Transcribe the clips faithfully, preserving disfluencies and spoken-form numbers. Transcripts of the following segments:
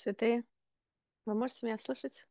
Святые, вы можете меня слышать?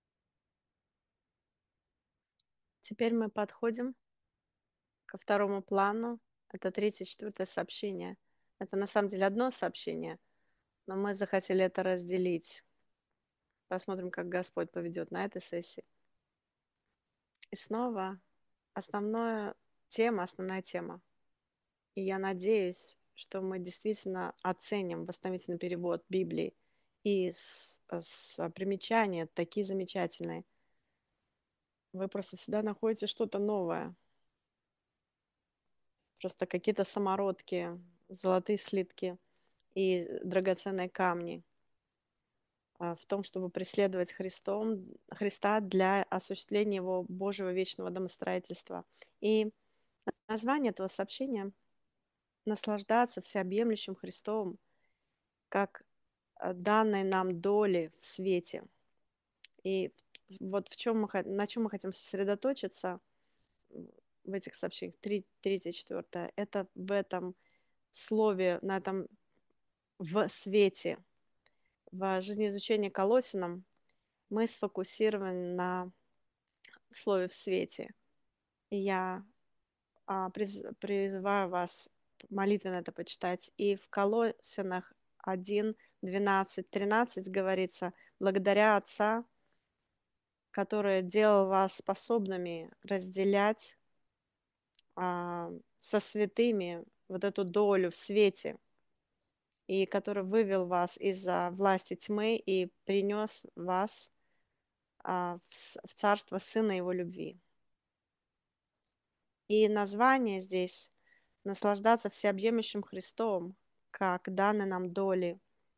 Теперь мы подходим ко второму плану. Это третье, четвертое сообщение. Это на самом деле одно сообщение, но мы захотели это разделить. Посмотрим, как Господь поведет на этой сессии. И снова основная тема, основная тема. И я надеюсь, что мы действительно оценим восстановительный перевод Библии и с, с примечания такие замечательные. Вы просто всегда находите что-то новое. Просто какие-то самородки, золотые слитки и драгоценные камни а, в том, чтобы преследовать Христом, Христа для осуществления Его Божьего вечного домостроительства. И название этого сообщения «Наслаждаться всеобъемлющим Христом, как а, данной нам доли в свете». И вот в чем мы, хо- на чем мы хотим сосредоточиться в этих сообщениях, три, третье, четвертое, это в этом слове, на этом в свете. В жизнеизучении Колосином мы сфокусированы на слове «в свете». И я а, приз- призываю вас молитвенно это почитать. И в Колосинах один, двенадцать, тринадцать говорится: «Благодаря Отца, который делал вас способными разделять а, со святыми вот эту долю в свете, и который вывел вас из-за власти тьмы и принес вас а, в, с- в царство Сына Его любви». И название здесь «Наслаждаться всеобъемлющим Христом, как данной нам доли».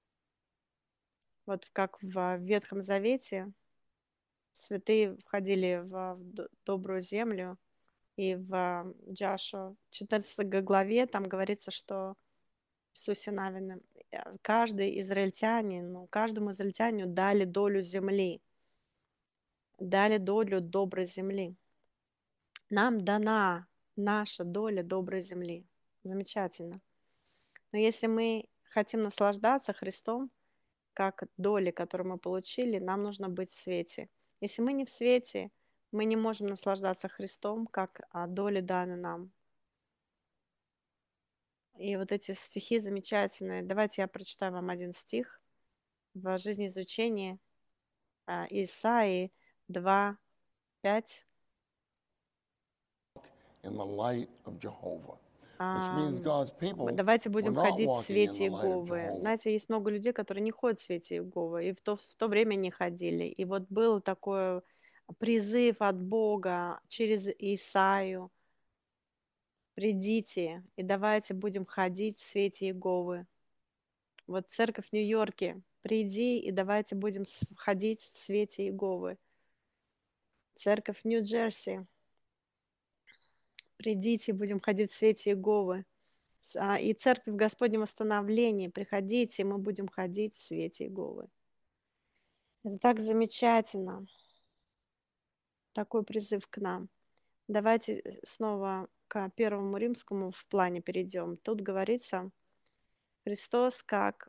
Вот как в Ветхом Завете святые входили в д- добрую землю, и в Джашуа четырнадцатой главе там говорится, что Иисусе Навине э, каждый израильтянин, ну, каждому израильтянину дали долю земли, дали долю доброй земли. Нам дана наша доля доброй земли. Замечательно. Но если мы хотим наслаждаться Христом, как доли, которую мы получили, нам нужно быть в свете. Если мы не в свете, мы не можем наслаждаться Христом, как а, доли даны нам. И вот эти стихи замечательные. Давайте я прочитаю вам один стих в жизнеизучении а, Исаии два, пять. in the light of Jehovah, which means Ам, God's people Давайте were будем not ходить в walking in свете the light of Иеговы. Jehovah. Знаете, есть много людей, которые не ходят в свете Иеговы, и в то, в то время не ходили. И вот был такой призыв от Бога через Исаию: «Придите и давайте будем ходить в свете Иеговы». Вот церковь в Нью-Йорке: «Приди и давайте будем с- ходить в свете Иеговы». Церковь в Нью-Джерси: «Придите, будем ходить в свете Иеговы». С- а, И церковь в Господнем восстановлении: «Приходите, мы будем ходить в свете Иеговы». Это так замечательно, такой призыв к нам. Давайте э, снова к первому римскому в плане перейдем. Тут говорится: Христос как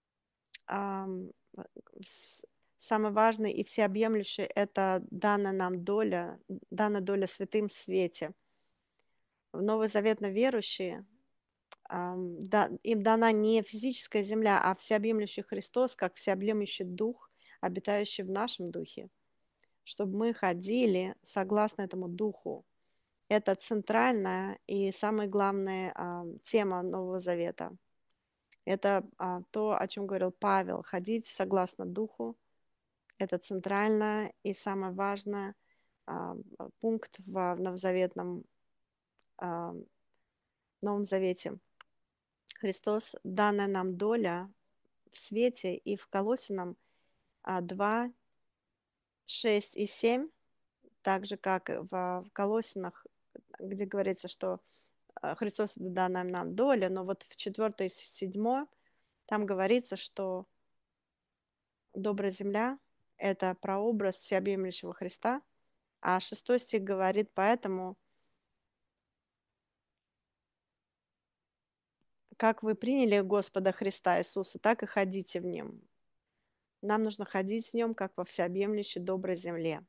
ам, э, с- самый важный и всеобъемлющий — это данная нам доля, данная доля святым в свете. В новозаветно верующие, ам, да, им дана не физическая земля, а всеобъемлющий Христос, как всеобъемлющий Дух, обитающий в нашем духе, чтобы мы ходили согласно этому Духу. Это центральная и самая главная а, тема Нового Завета. Это а, то, о чем говорил Павел: ходить согласно Духу. Это центральное и самое важное а, пункт в новозаветном а, Новом Завете. Христос — данная нам доля в свете. И в Колоссянам а, два, шесть и семь, так же, как и в, в Колоссянах, где говорится, что а, Христос — это данная нам доля, но вот в четвёртой и седьмой там говорится, что добрая земля — это прообраз всеобъемлющего Христа, а шестой стих говорит: «Поэтому, как вы приняли Господа Христа Иисуса, так и ходите в Нем». Нам нужно ходить в нем, как во всеобъемлющей доброй земле.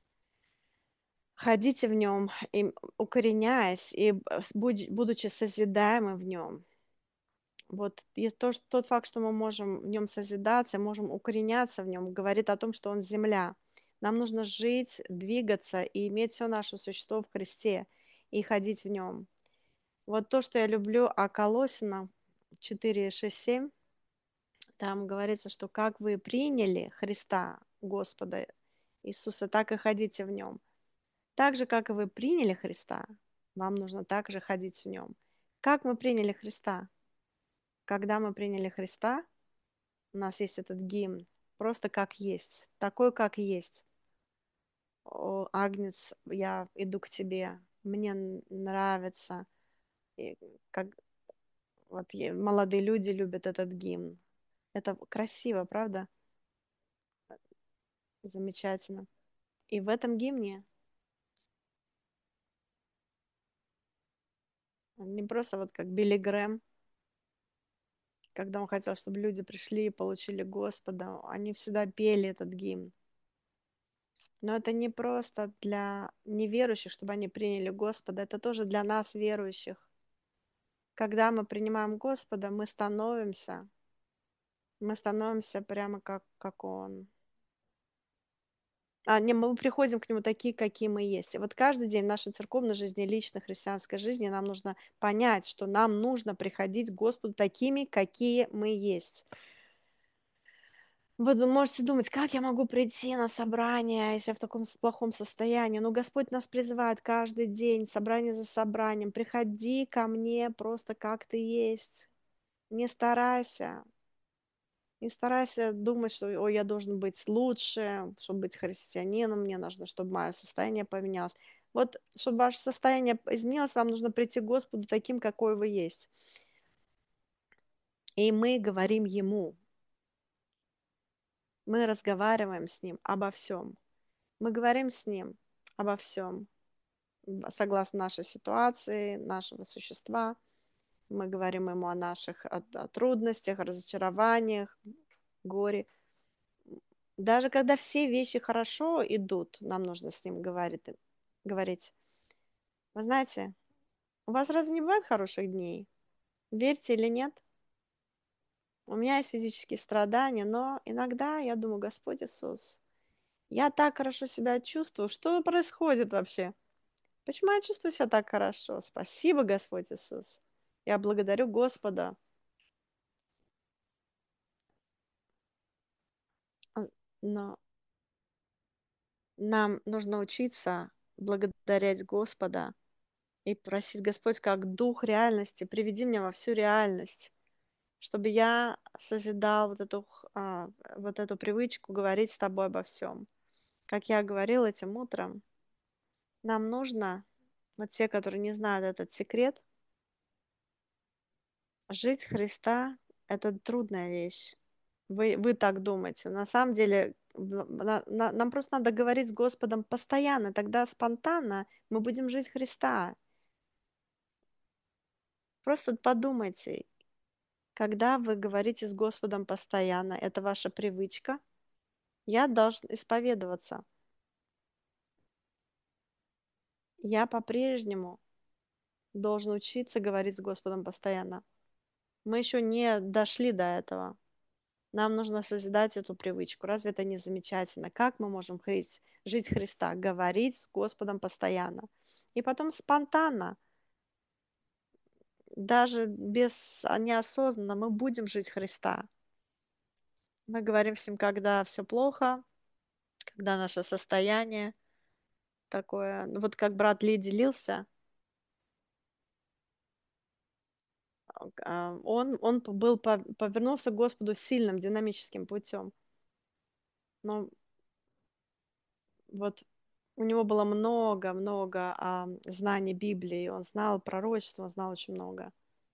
Ходите в нем, и укореняясь, и б с будь будучи созидаемы в нем. Вот и то, что тот факт, что мы можем в нем созидаться, можем укореняться в нем, говорит о том, что он земля. Нам нужно жить, двигаться и иметь все наше существо в Христе и ходить в нем. Вот то, что я люблю о Колоссянам четыре, шесть, семь, там говорится, что как вы приняли Христа, Господа Иисуса, так и ходите в нем. Так же, как и вы приняли Христа, вам нужно также ходить в нем. Как мы приняли Христа? Когда мы приняли Христа, у нас есть этот гимн, просто как есть, такой, как есть. О, Агнец, я иду к тебе, мне н- нравится. И как вот е- молодые люди любят этот гимн. Это красиво, правда? Замечательно. И в этом гимне не просто вот как Билли Грэм, когда он хотел, чтобы люди пришли и получили Господа, они всегда пели этот гимн. Но это не просто для неверующих, чтобы они приняли Господа, это тоже для нас, верующих. Когда мы принимаем Господа, мы становимся, мы становимся прямо как, как Он. А, не, мы приходим к Нему такие, какие мы есть. И вот каждый день в нашей церковной жизни, личной христианской жизни нам нужно понять, что нам нужно приходить к Господу такими, какие мы есть. Вы ду можете думать: "Как я могу прийти на собрание, если я в таком с плохом состоянии?" Но Господь нас призывает каждый день, собрание за собранием: "Приходи ко мне просто как ты есть". Не старайся, не старайся думать, что: "Ой, я должен быть лучше, чтобы быть христианином, мне нужно, чтобы мое состояние поменялось". Вот чтобы ваше состояние п изменилось, вам нужно прийти к Господу таким, какой вы есть. И мы говорим Ему, мы разговариваем с Ним обо всем. Мы говорим с Ним обо всем. Согласно нашей ситуации, нашего существа. Мы говорим ему о наших о, о трудностях, разочарованиях, горе. Даже когда все вещи хорошо идут, нам нужно с ним говорить. говорить. Вы знаете, у вас разве не бывает хороших дней? Верьте или нет? У меня есть физические страдания, но иногда я думаю: Господь Иисус, я так хорошо себя чувствую. Что происходит вообще? Почему я чувствую себя так хорошо? Спасибо, Господь Иисус. Я благодарю Господа. А, Но нам нужно учиться благодарить Господа и просить: Господь, как дух реальности, приведи меня во всю реальность, чтобы я созидал вот эту, х- а, вот эту привычку говорить с тобой обо всем. Как я говорила этим утром, нам нужно, вот те, которые не знают этот секрет, жить Христа — это трудная вещь. Вы, вы так думаете. На самом деле, в- на- на- нам просто надо говорить с Господом постоянно, тогда спонтанно мы будем жить Христа. Просто подумайте, когда вы говорите с Господом постоянно, это ваша привычка, я должен исповедоваться. Я по-прежнему должен учиться говорить с Господом постоянно. Мы еще не дошли до этого. Нам нужно созидать эту привычку. Разве это не замечательно? Как мы можем хри- жить Христа? Говорить с Господом постоянно. И потом спонтанно, даже без а, неосознанно, мы будем жить Христа. Мы говорим с Ним, когда все плохо, когда наше состояние такое. Ну, вот как брат Ли делился, а, он, он п- был, пов- повернулся к Господу сильным, динамическим путем. Но вот у него было много-много а, знаний Библии, он знал пророчество, он знал очень много.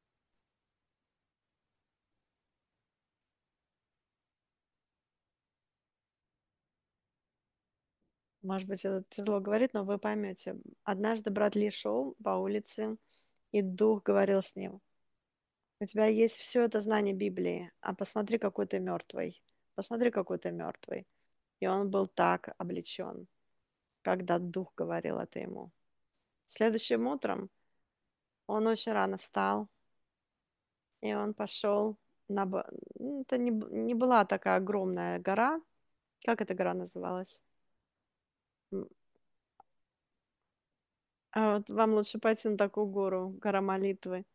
Может быть, это тяжело говорить, но вы поймете. Однажды брат Ли шел по улице, и дух говорил с ним: "У тебя есть все это знание Библии, а посмотри, какой ты мертвый. посмотри, какой ты мертвый. И он был так облечен, когда дух говорил это ему. Следующим утром он очень рано встал, и он пошел на... б- ну, Это не, б- не была такая огромная гора. Как эта гора называлась? М, А вот вам лучше пойти на такую гору, гора молитвы.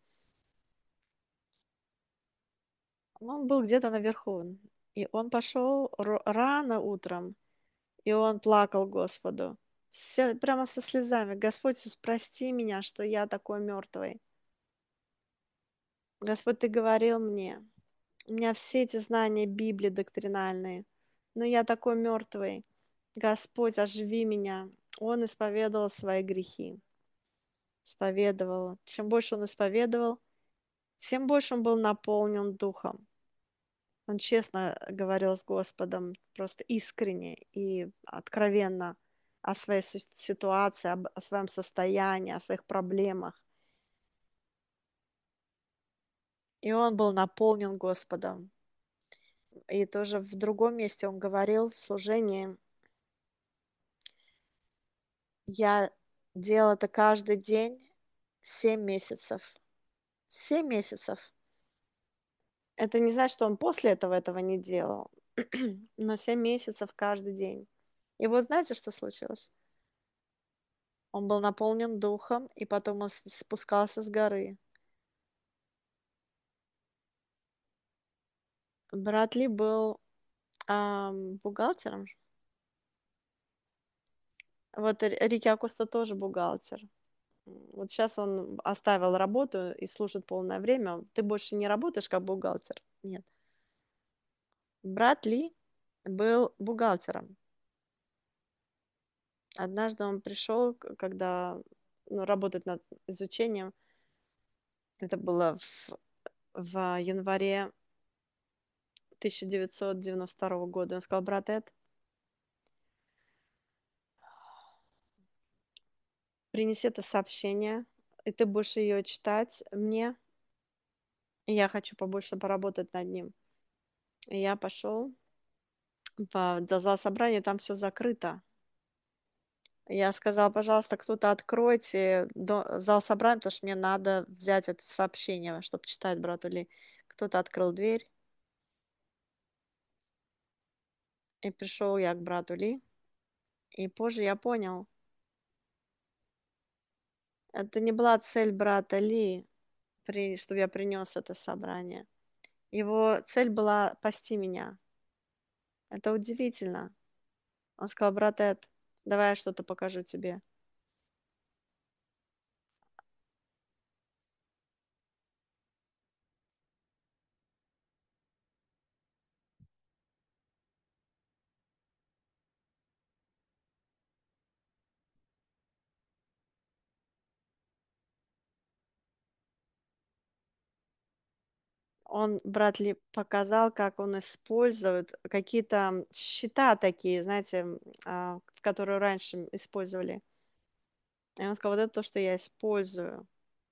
Он был где-то наверху. И он пошел ро- рано утром, и он плакал Господу. Все, прямо со слезами. Господь, прости меня, что я такой мертвый. Господь, ты говорил мне, у меня все эти знания Библии доктринальные, но я такой мертвый. Господь, оживи меня. Он исповедовал свои грехи. Исповедовал. Чем больше он исповедовал, тем больше он был наполнен духом. Он честно говорил с Господом, просто искренне и откровенно о своей си- ситуации, об- о своем состоянии, о своих проблемах. И он был наполнен Господом. И тоже в другом месте он говорил в служении, я делал это каждый день семь месяцев. Семь месяцев. Это не значит, что он после этого этого не делал, но семь месяцев каждый день. И вот знаете, что случилось? Он был наполнен духом, и потом он с- спускался с горы. Брат Ли был ам, бухгалтером. Вот Р- Рики Акоста тоже бухгалтер. М, Вот сейчас он оставил работу и служит полное время. Ты больше не работаешь как бухгалтер? Нет. Брат Ли был бухгалтером. Однажды он пришел, к- когда ну, работать над изучением. Это было в, в январе тысяча девятьсот девяносто второго года. Он сказал, брат Эд, принеси это сообщение, и ты будешь ее читать мне, и я хочу побольше поработать над ним. И я пошел в до зала собрания, там все закрыто. Я сказала, пожалуйста, кто-то откройте до- зал собрания, потому что мне надо взять это сообщение, чтобы читать брату Ли. Кто-то открыл дверь, и пришел я к брату Ли. И позже я понял, это не была цель брата Ли, при, чтобы я принес это собрание. Его цель была пасти меня. Это удивительно. Он сказал, брат Эд, давай я что-то покажу тебе. Он, брат Ли, показал, как он использует какие-то счета такие, знаете, м, а, которые раньше использовали. И он сказал, вот это то, что я использую.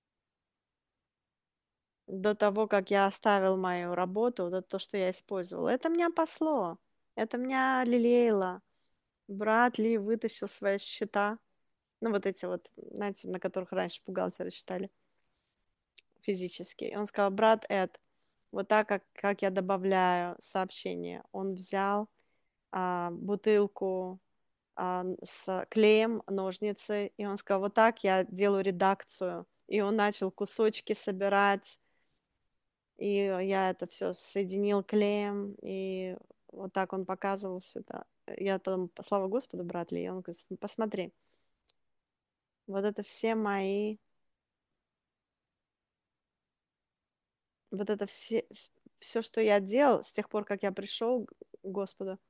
До того, как я оставил мою работу, вот это то, что я использовал. Это меня пасло, это меня лелеяло. Брат Ли вытащил свои счета, ну вот эти вот, знаете, на которых раньше бухгалтеры считали физически. И он сказал, брат Эд, вот так, как, как я добавляю сообщение. Он взял а, бутылку а, с клеем, ножницы, и он сказал, вот так я делаю редакцию. И он начал кусочки собирать, и я это все соединил клеем, и вот так он показывал все это. Я потом, слава Господу, брат Ли, и он говорит, посмотри, вот это все мои, вот это все, все, что я делал с тех пор, как я пришел к Господу,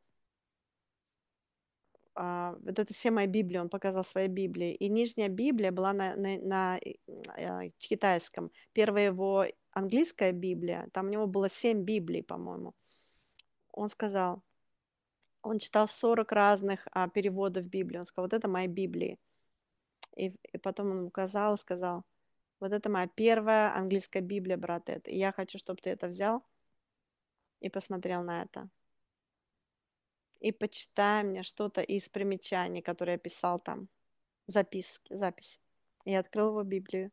а, вот это все мои Библии, он показал свои Библии. И нижняя Библия была на, на, на, э, китайском. Первая его английская Библия, там у него было семь Библий, по-моему. Он сказал, он читал сорок разных а, переводов Библии. Он сказал, вот это мои Библии. И, и потом он указал и сказал, вот это моя первая английская Библия, брат Эд. И я хочу, чтобы ты это взял и посмотрел на это. и почитай мне что-то из примечаний, которые я писал там, записки, записи. Я открыл его Библию.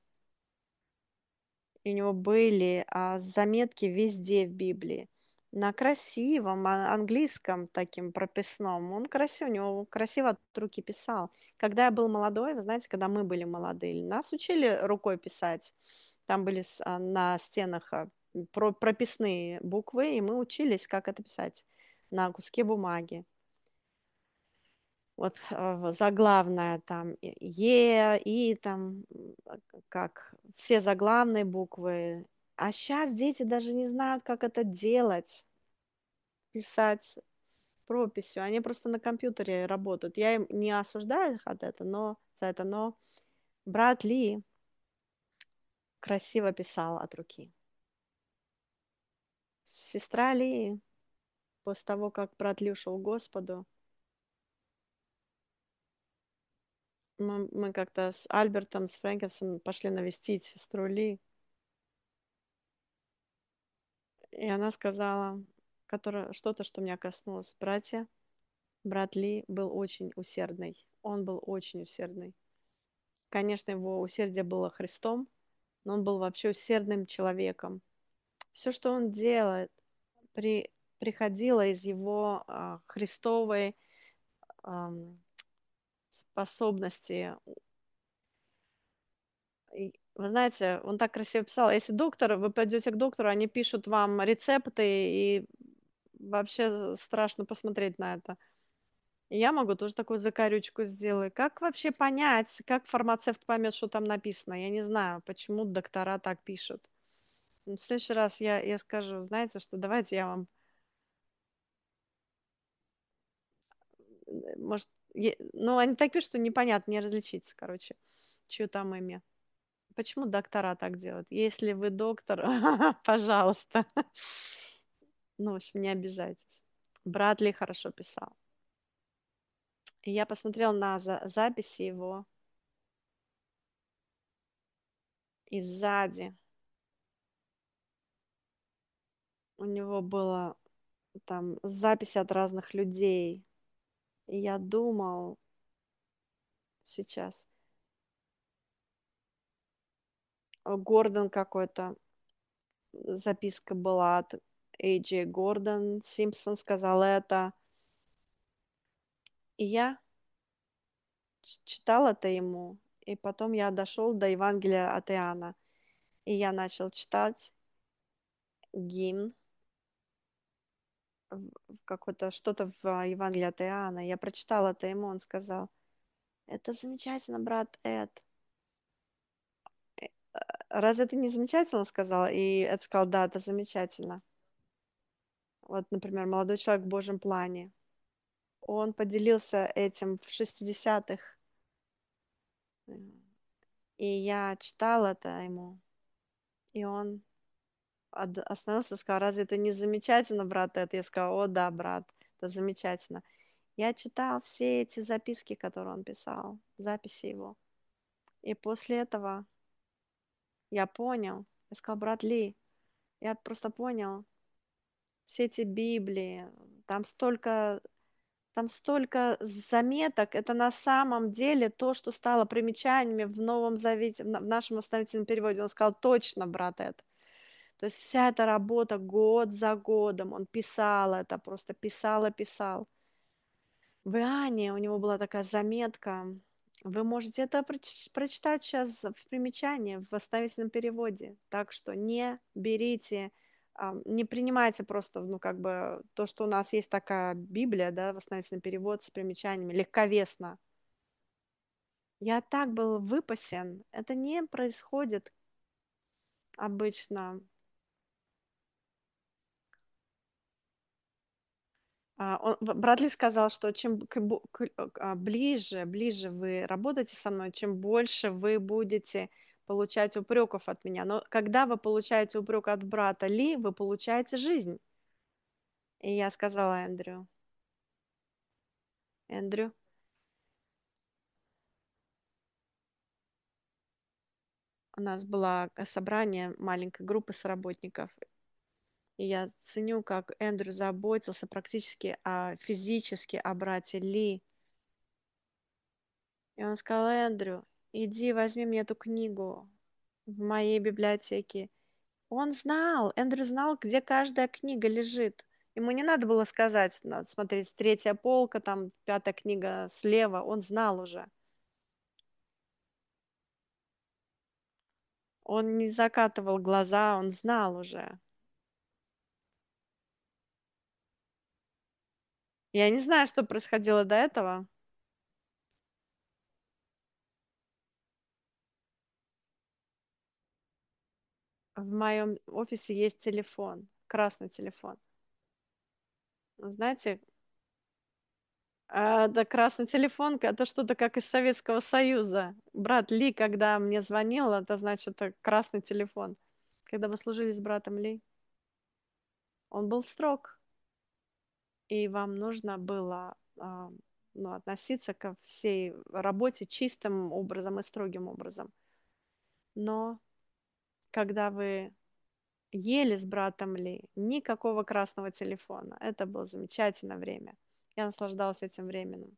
И у него были, а, заметки везде в Библии. На красивом, а, английском таким прописном. Он красиво, у него красиво от руки писал. Когда я был молодой, вы знаете, когда мы были молодые, нас учили рукой писать. Там были с а, на стенах, а, про прописные буквы, и мы учились, как это писать на куске бумаги. Вот, а, заглавная там и е, и там, м, а, как все заглавные буквы. А щас дети даже не знают, как это делать, писать прописью. Они просто на компьютере работают. Я им не осуждаю их от это, но за это, но брат Ли красиво писал от руки. Сестра Ли, после того, как брат Ли ушел к Господу, мы мы как-то с Альбертом, с Фрэнкисом пошли навестить сестру Ли. И она сказала, которая что-то, что меня коснулось: "Братья, брат Ли был очень усердный". Он был очень усердный. Конечно, его усердие было Христом, но он был вообще усердным человеком. Всё, что он делает, при приходило из его, а, христовой, ам, способности. И вы знаете, он так красиво писал. Если доктор, вы пойдете к доктору, они пишут вам рецепты, и вообще страшно посмотреть на это. И я могу тоже такую закорючку сделать. Как вообще понять, как фармацевт поймет, что там написано? Я не знаю, почему доктора так пишут. М, в следующий раз я я скажу: "Знаете что, давайте я вам" э, может, е ну, они так пишут, что непонятно, не различить, короче, чьё там имя. Почему доктора так делают? Если вы доктор, пожалуйста. Ну, в общем, не обижайтесь. Брат Ли хорошо писал. И я посмотрела на за записи его. И сзади у него было там записи от разных людей. И я думал сейчас э, Гордон какой-то, э, записка была от Эй Джей Гордон, Симпсон сказал это. И я ч читал это ему, и потом я дошел до Евангелия от Иоанна, и я начал читать гимн в в какой-то что-то в а, Евангелии от Иоанна. Я прочитала это ему, он сказал: "Это замечательно, брат Эд". Э, а, "Разве это не замечательно?" сказал, и Эд сказал: "Да, это замечательно". Вот, например, молодой человек в Божьем плане. Он поделился этим в шестидесятых. М, и я читала это ему, и он ад остановился и сказал: "Разве это не замечательно, брат Эд?" Я сказала: "О да, брат, это замечательно". Я читал все эти записки, которые он писал, записи его. И после этого я понял. Я сказала: "Брат Ли, я просто понял, все эти Библии, там столько там столько заметок. Это на самом деле то, что стало примечаниями в Новом Завете, в на в нашем восстановительном переводе". Он сказал: "Точно, брат Эд". То есть вся эта работа год за годом, он писал это, просто писал и писал. В Иоанне у него была такая заметка. Вы можете это проч прочитать щас в примечании, в восстановительном переводе. Так что не берите, ам, не принимайте просто, ну, как бы то, что у нас есть такая Библия, да, восстановительный перевод с примечаниями, легковесно. Я так был выпасен. Это не происходит обычно. А, он в Брадли сказал, что чем к бо к э, а, ближе ближе вы работаете со мной, чем больше вы будете получать упреков от меня. Но когда вы получаете упрек от брата Ли, вы получаете жизнь. И я сказала Эндрю Эндрю у нас было, э, собрание маленькой группы соработников. И я ценю, как Эндрю заботился практически, а, физически о брате Ли. И он сказал: "Эндрю, иди возьми мне эту книгу в моей библиотеке". Он знал, Эндрю знал, где каждая книга лежит. Ему не надо было сказать: "Надо смотреть, третья полка, там пятая книга слева". Он знал уже. Он не закатывал глаза, он знал уже. Я не знаю, что происходило до этого. В моем офисе есть телефон, красный телефон. Ну, знаете, а, да, красный телефон- это что-то как из Советского Союза. Брат Ли, когда мне звонил, это значит, э, красный телефон. Когда вы служили с братом Ли, он был строг, и вам нужно было, а, ну, относиться ко всей работе чистым образом и строгим образом. Но когда вы ели с братом Ли, никакого красного телефона. Это было замечательное время. Я наслаждалась этим временем.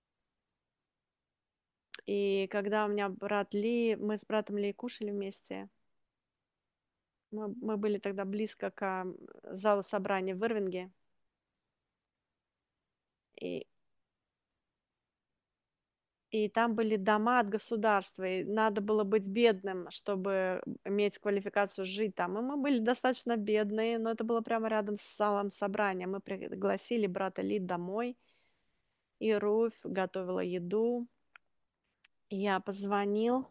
И когда у меня брат Ли, мы с братом Ли кушали вместе. Мы, мы были тогда близко к а, залу собраний в Ирвинге. И, и там были дома от государства. И надо было быть бедным, чтобы иметь квалификацию жить там. И мы были достаточно бедные, но это было прямо рядом с залом собрания. Мы пригласили брата Ли домой. И Руфь готовила еду. И я позвонил.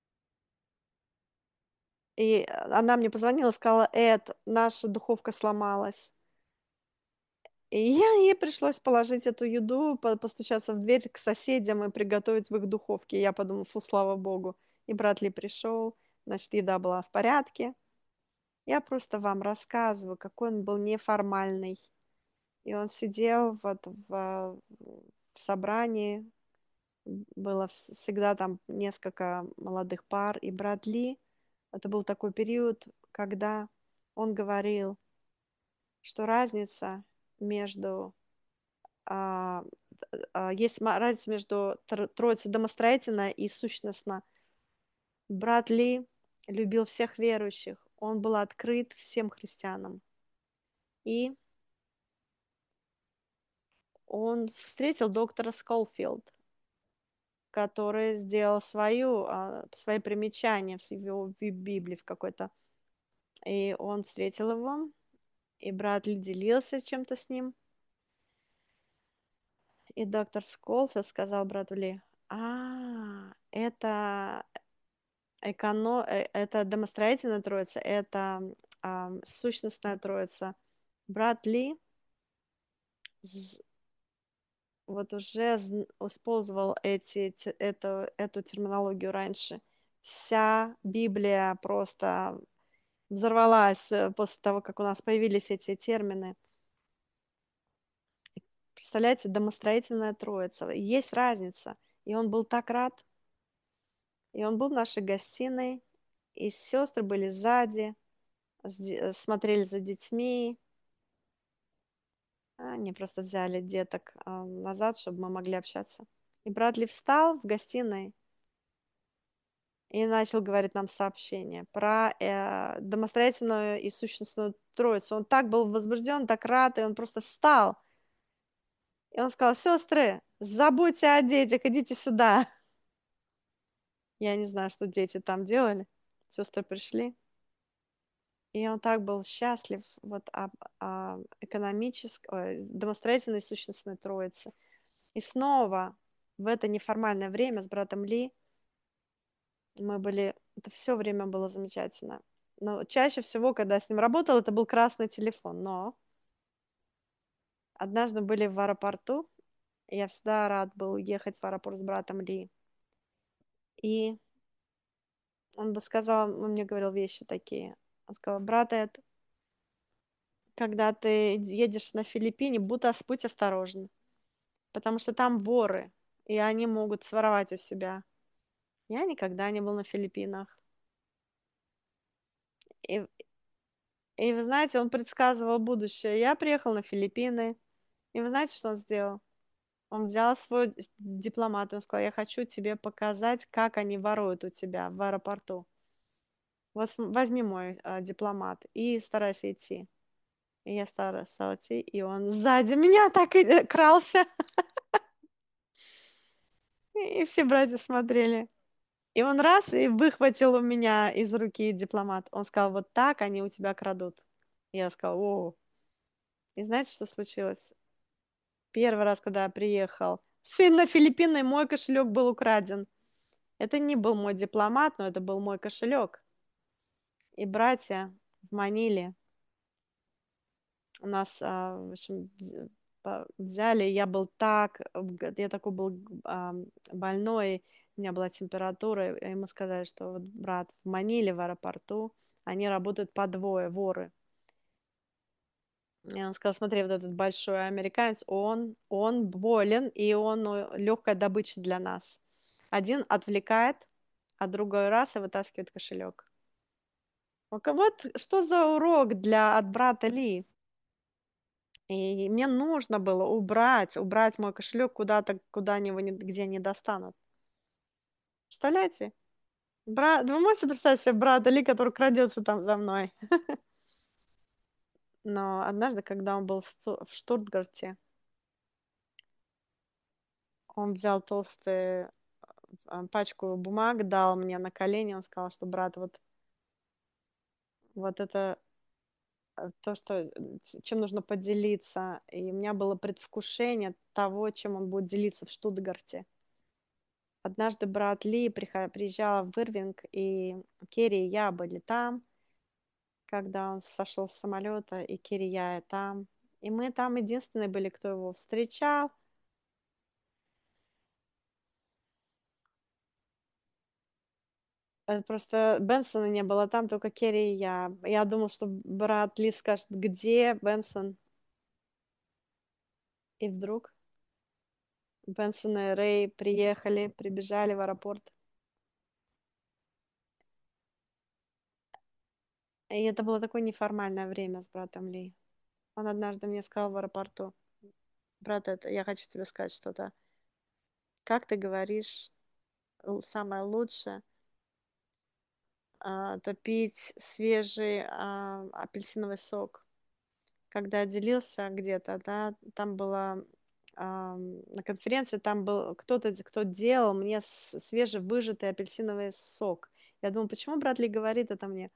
И она мне позвонила, сказала: "Эд, наша духовка сломалась". И я ей пришлось положить эту еду, по постучаться в дверь к соседям и приготовить в их духовке. Я подумала: "Фу, слава богу". И брат Ли пришел, значит, еда была в порядке. Я просто вам рассказываю, какой он был неформальный. И он сидел вот в в собрании, м, было вс всегда там несколько молодых пар, и брат Ли, это был такой период, когда он говорил, что разница между а, а, есть ма разница между тр Троицей домостроительно и сущностно. Брат Ли любил всех верующих, он был открыт всем христианам. И он встретил доктора Сколфилд, который сделал свою, а, свои примечания в его би Библии в какой-то. И он встретил его, и брат Ли делился чем-то с ним. И доктор Сколфилд сказал брату Ли: "А, это Эконо э, это домостроительная Троица, это, ам, сущностная Троица. Брат Ли з вот уже зн использовал эти те эту эту терминологию раньше. Вся Библия просто взорвалась, э, после того, как у нас появились эти термины. Представляете, домостроительная Троица. Есть разница. И он был так рад. И он был в нашей гостиной, и сестры были сзади, с де смотрели за детьми. А, Они просто взяли деток, а, назад, чтобы мы могли общаться. И Брадли встал в гостиной и начал говорить нам сообщение про, э, домостроительную и сущностную Троицу. Он так был возбужден, так рад, и он просто встал. И он сказал: "Сестры, забудьте о детях, идите сюда". Я не знаю, что дети там делали. Сестры пришли, и он так был счастлив вот об а, экономической, ой, домостроительной и сущностной Троице. И снова в это неформальное время с братом Ли мы были это все время было замечательно. Но чаще всего, когда я с ним работала, это был красный телефон. Но однажды были в аэропорту, и я всегда рад был ехать в аэропорт с братом Ли. И он бы сказал, он мне говорил вещи такие. Он сказал: "Брат Эд, когда ты едешь на Филиппины, будь ос будь осторожен, потому что там воры, и они могут своровать у себя". Я никогда не был на Филиппинах. И И вы знаете, он предсказывал будущее. Я приехала на Филиппины, и вы знаете, что он сделал? Он взял свой с дипломат, он сказал: "Я хочу тебе показать, как они воруют у тебя в аэропорту. Вот см возьми мой, а, дипломат и старайся идти". И я стара стала идти, и он сзади меня так и, э, крался. И все братья смотрели. И он раз и выхватил у меня из руки дипломат. Он сказал: "Вот так они у тебя крадут". Я сказала: "О". И знаете, что случилось? Первый раз, когда я приехал фи на Филиппины, мой кошелек был украден. Это не был мой дипломат, но это был мой кошелек. И братья в Маниле нас, а, в общем, вз па взяли. Я был так, э, г я такой был, г ам, больной, у меня была температура. И ему сказали, что вот брат в Маниле, в аэропорту, они работают по двое, воры. И он сказал: "Смотри, вот этот большой американец, он он болен, и он, э, легкая добыча для нас. Один отвлекает, а другой раз и вытаскивает кошелек". Ну-ка, вот что за урок для от брата Ли. И мне нужно было убрать убрать мой кошелек куда-то, куда они его не где не достанут. Представляете? Бра вы можете представить себе брата Ли, который крадется там за мной? Но однажды, когда он был в Сту в Штутгарте он взял толстые, а, пачку бумаг, дал мне на колени. Он сказал, что: "Брат, вот" "вот это, э, то, что, э, ч чем нужно поделиться". И у меня было предвкушение того, чем он будет делиться в Штутгарте. Однажды брат Ли приха приезжал в Ирвинг, и Керри и я были там когда он сошел с самолета, и Керри, я и там. И мы там единственные были, кто его встречал. Э, просто Бенсона не было там, только Керри и я. Я думал, что брат Ли скажет: "Где Бенсон?" И вдруг Бенсон и Рэй приехали, прибежали в аэропорт. И это было такое неформальное время с братом Ли. Он однажды мне сказал в аэропорту: "Брат, это я хочу тебе сказать что-то. Как ты говоришь, л самое лучшее" а, "это пить свежий, а, апельсиновый сок". Когда делился где-то, да, там была, ам, на конференции, там был кто-то, дь кто делал мне с свежевыжатый апельсиновый сок. Я думаю: "Почему брат Ли говорит это мне?"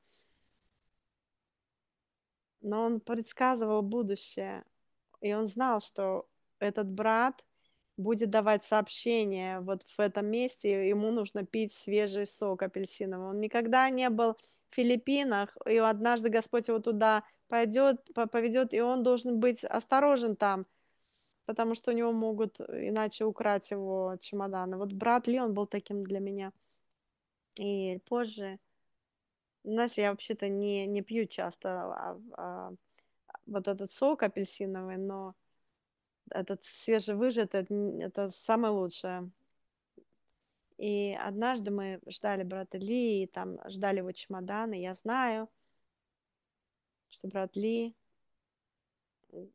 Но он предсказывал будущее, и он знал, что этот брат будет давать сообщение вот в этом месте, и ему нужно пить свежий сок апельсиновый. Он никогда не был в Филиппинах, и однажды Господь его туда пойдет по поведет, и он должен быть осторожен там, потому что у него могут иначе украть его чемодан. И вот брат Ли, он был таким для меня. И позже знаете, я вообще-то не не пью часто, а, а, вот этот сок апельсиновый, но этот свежевыжатый, это н это самое лучшее. И однажды мы ждали брата Ли, и там ждали его чемодан, и я знаю что брат Ли м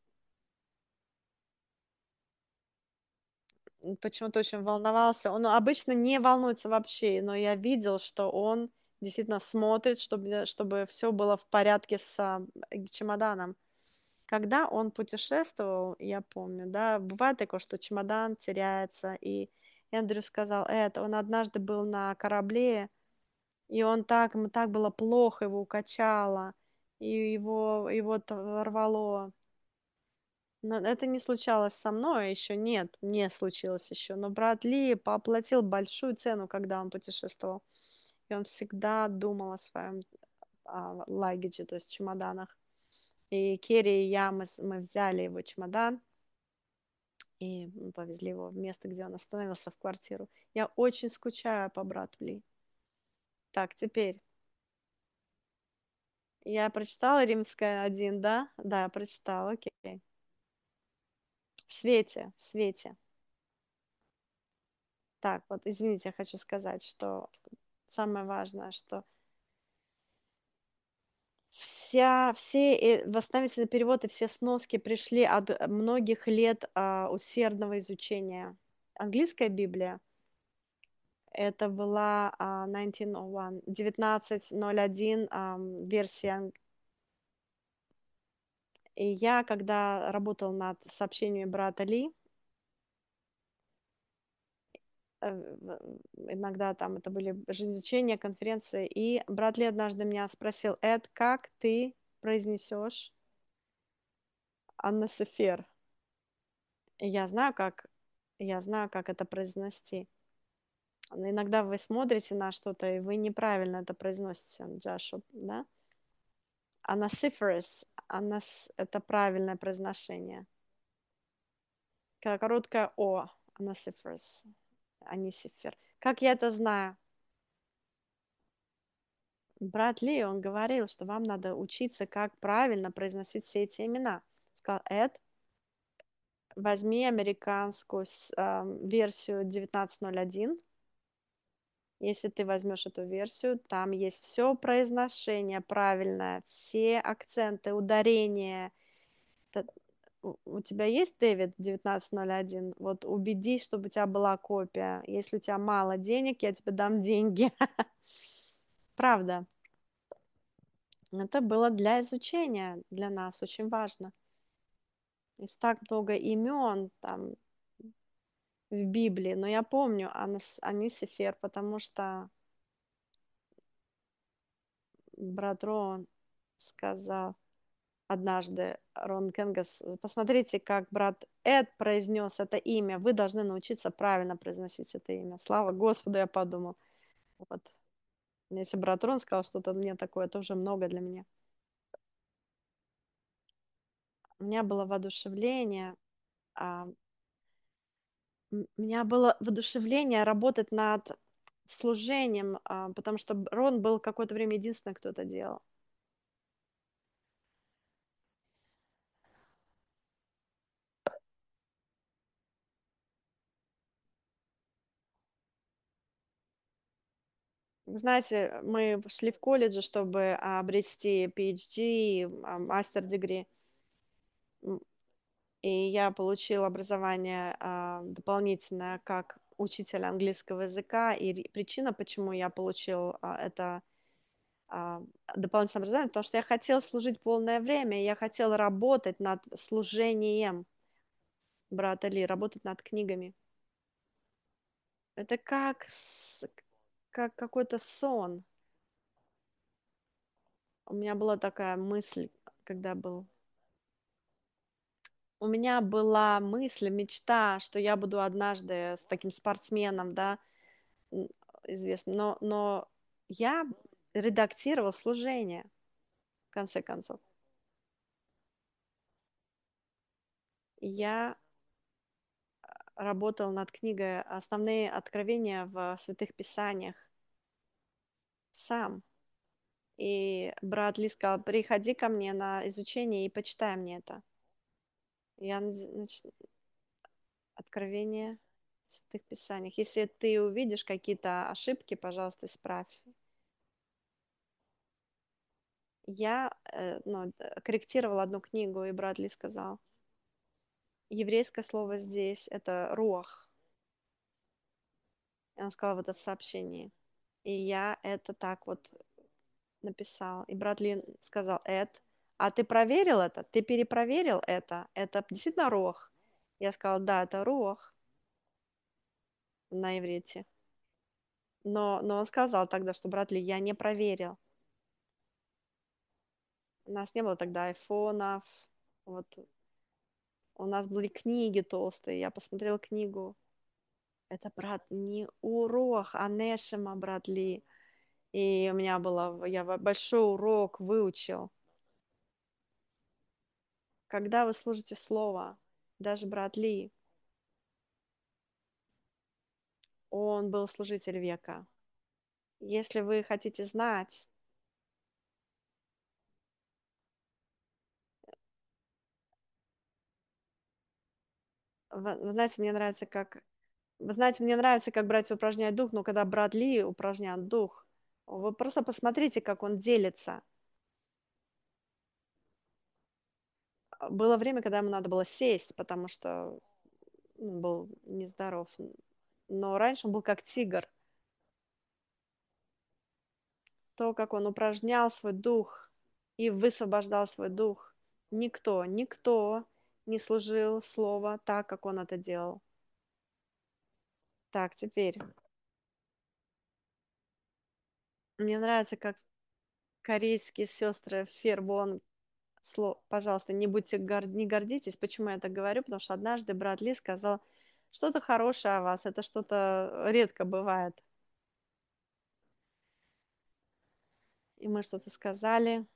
м, почему-то очень волновался. Он обычно не волнуется вообще, но я видел, что он действительно смотрит, чтобы чтобы всё было в порядке с, а, чемоданом. Когда он путешествовал, я помню, да, бывает такое, что чемодан теряется, и Эндрю сказал это. Он однажды был на корабле, и он так ему так было плохо, его укачало, и его его то рвало. Но это не случалось со мной еще, нет, не случилось еще. Но брат Ли поплатил большую цену, когда он путешествовал. И он всегда думал о своем, а, лагидже, то есть чемоданах. И Керри и я, мы с мы взяли его чемодан и, м, повезли его в место, где он остановился, в квартиру. Я очень скучаю по брату Ли. Так, теперь Я прочитала Римская один, да? Да, прочитала, окей. В свете, в свете. Так, вот извините, я хочу сказать, что самое важное, что все вся все, э, восстановительный перевод и все сноски пришли от, э, многих лет, а, усердного изучения. Английская Библия — это была, а, nineteen oh one, девятнадцать ноль один, ам, версия анг И я, когда работала над сообщениями брата Ли э, в иногда там это были жизнеизучения, конференции, и брат Ли однажды меня спросил: "Эд, как ты произнесешь Анна-Сефер?" И я знаю, как я знаю, как это произнести. Но иногда вы смотрите на что-то, и вы неправильно это произносите, Джашуа, да? Анасиферес, анас это правильное произношение. Ка короткое "о", Анасиферес, Анисифер. Как я это знаю? Брат Ли, он говорил, что вам надо учиться, как правильно произносить все эти имена. Сказал: "Эд, возьми американскую с ам, версию девятнадцать ноль один. Если ты возьмешь эту версию, там есть все произношение правильное, все акценты, ударения. Т у у тебя есть Дэвид девятнадцать ноль один? Вот убедись, чтобы у тебя была копия. Если у тебя мало денег, я тебе дам деньги". Правда. Это было для изучения, для нас очень важно. Есть так много имен там в Библии, но я помню Анас Анисифер, потому что брат Рон сказал однажды, Рон Кенгас: "Посмотрите, как брат Эд произнес это имя. Вы должны научиться правильно произносить это имя". Слава Господу, я подумал. Вот. Если брат Рон сказал что-то мне такое, это уже много для меня. У меня было воодушевление, а, м, у меня было воодушевление работать над служением, а, потому что б Рон был какое-то время единственный, кто это делал. Вы знаете, мы шли в колледже, чтобы обрести пи эйч ди, а, мастер-дегри. М, и я получила образование, а, дополнительное как учитель английского языка. И ри причина, почему я получила, а, это, а, дополнительное образование, потому что я хотела служить полное время, и я хотела работать над служением брата Ли, работать над книгами. Это как с как какой-то сон. У меня была такая мысль, когда был У меня была мысль, мечта, что я буду однажды с таким спортсменом, да, м, известным. Но но я редактировала служение, в конце концов. И я работала над книгой "Основные откровения в святых писаниях" сам. И брат Ли сказал: "Приходи ко мне на изучение и почитай мне это". Я нач нач Откровение в святых писаниях. Если ты увидишь какие-то ошибки, пожалуйста, исправь. Я, э, ну, д корректировала одну книгу, и брат Ли сказал: "Еврейское слово здесь — это руах". И он сказал вот это в сообщении. И я это так вот написала. И брат Ли сказал: "Эд, а ты проверил это? Ты перепроверил это? Это действительно руах?" Я сказала: "Да, это руах" на иврите. Но но он сказал тогда, что: "Брат Ли, я не проверил". У нас не было тогда айфонов. Вот у нас были книги толстые. Я посмотрела книгу. Это, брат, не урок, а нешама, брат Ли. И у меня было, я в большой урок выучил. Когда вы служите Слово, даже брат Ли, он был служитель века. Если вы хотите знать, вы, вы знаете, мне нравится, как вы знаете, мне нравится, как братья упражняют дух, но когда брат Ли упражняет дух, вы просто посмотрите, как он делится. А, было время, когда ему надо было сесть, потому что, ну, был нездоров. Н но раньше он был как тигр. То, как он упражнял свой дух и высвобождал свой дух, никто, никто не служил слово так, как он это делал. Так, теперь мне нравится, как корейские сестры Фербон сло пожалуйста, не будьте гор не гордитесь. Почему я так говорю? Потому что однажды брат Ли сказал что-то хорошее о вас. Это что-то редко бывает. И мы что-то сказали,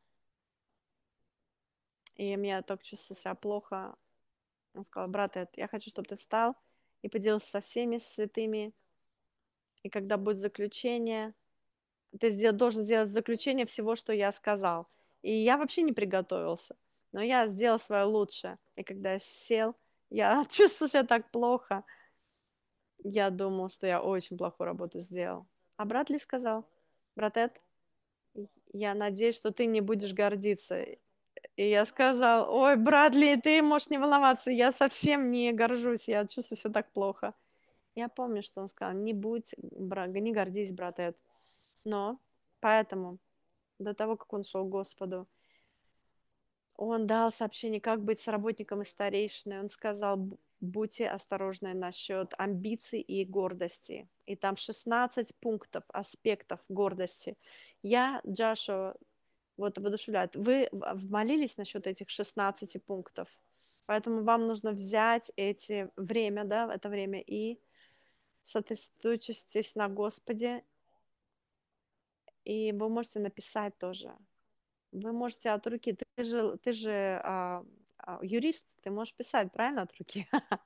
и я так чувствовала себя плохо. Он сказал: "Брат Эд, я хочу, чтобы ты встал и поделился со всеми святыми, и когда будет заключение, ты сдел должен сделать заключение всего, что я сказал". И я вообще не приготовился, но я сделал свое лучшее. И когда я сел, я чувствовала себя так плохо. Я думал, что я очень плохую работу сделал. А брат Ли сказал: "Брат Эд, й я надеюсь, что ты не будешь гордиться". И я сказал: "Ой, брат Ли, ты можешь не волноваться, я совсем не горжусь, я чувствую себя так плохо". Я помню, что он сказал: "Не будь, бра не гордись, брат Эд". Но поэтому до того, как он шел к Господу, он дал сообщение, как быть с работником и старейшиной. Он сказал: "Б будьте осторожны насчет амбиций и гордости". И там шестнадцать пунктов, аспектов гордости. Я, Джошуа, вот воодушевляет. Вы в в молились насчет этих шестнадцати пунктов, поэтому вам нужно взять эти время, да, это время и сосредоточьтесь на Господе. И вы можете написать тоже. Вы можете от руки. Ты же ты же, а, а, юрист, ты можешь писать, правильно, от руки?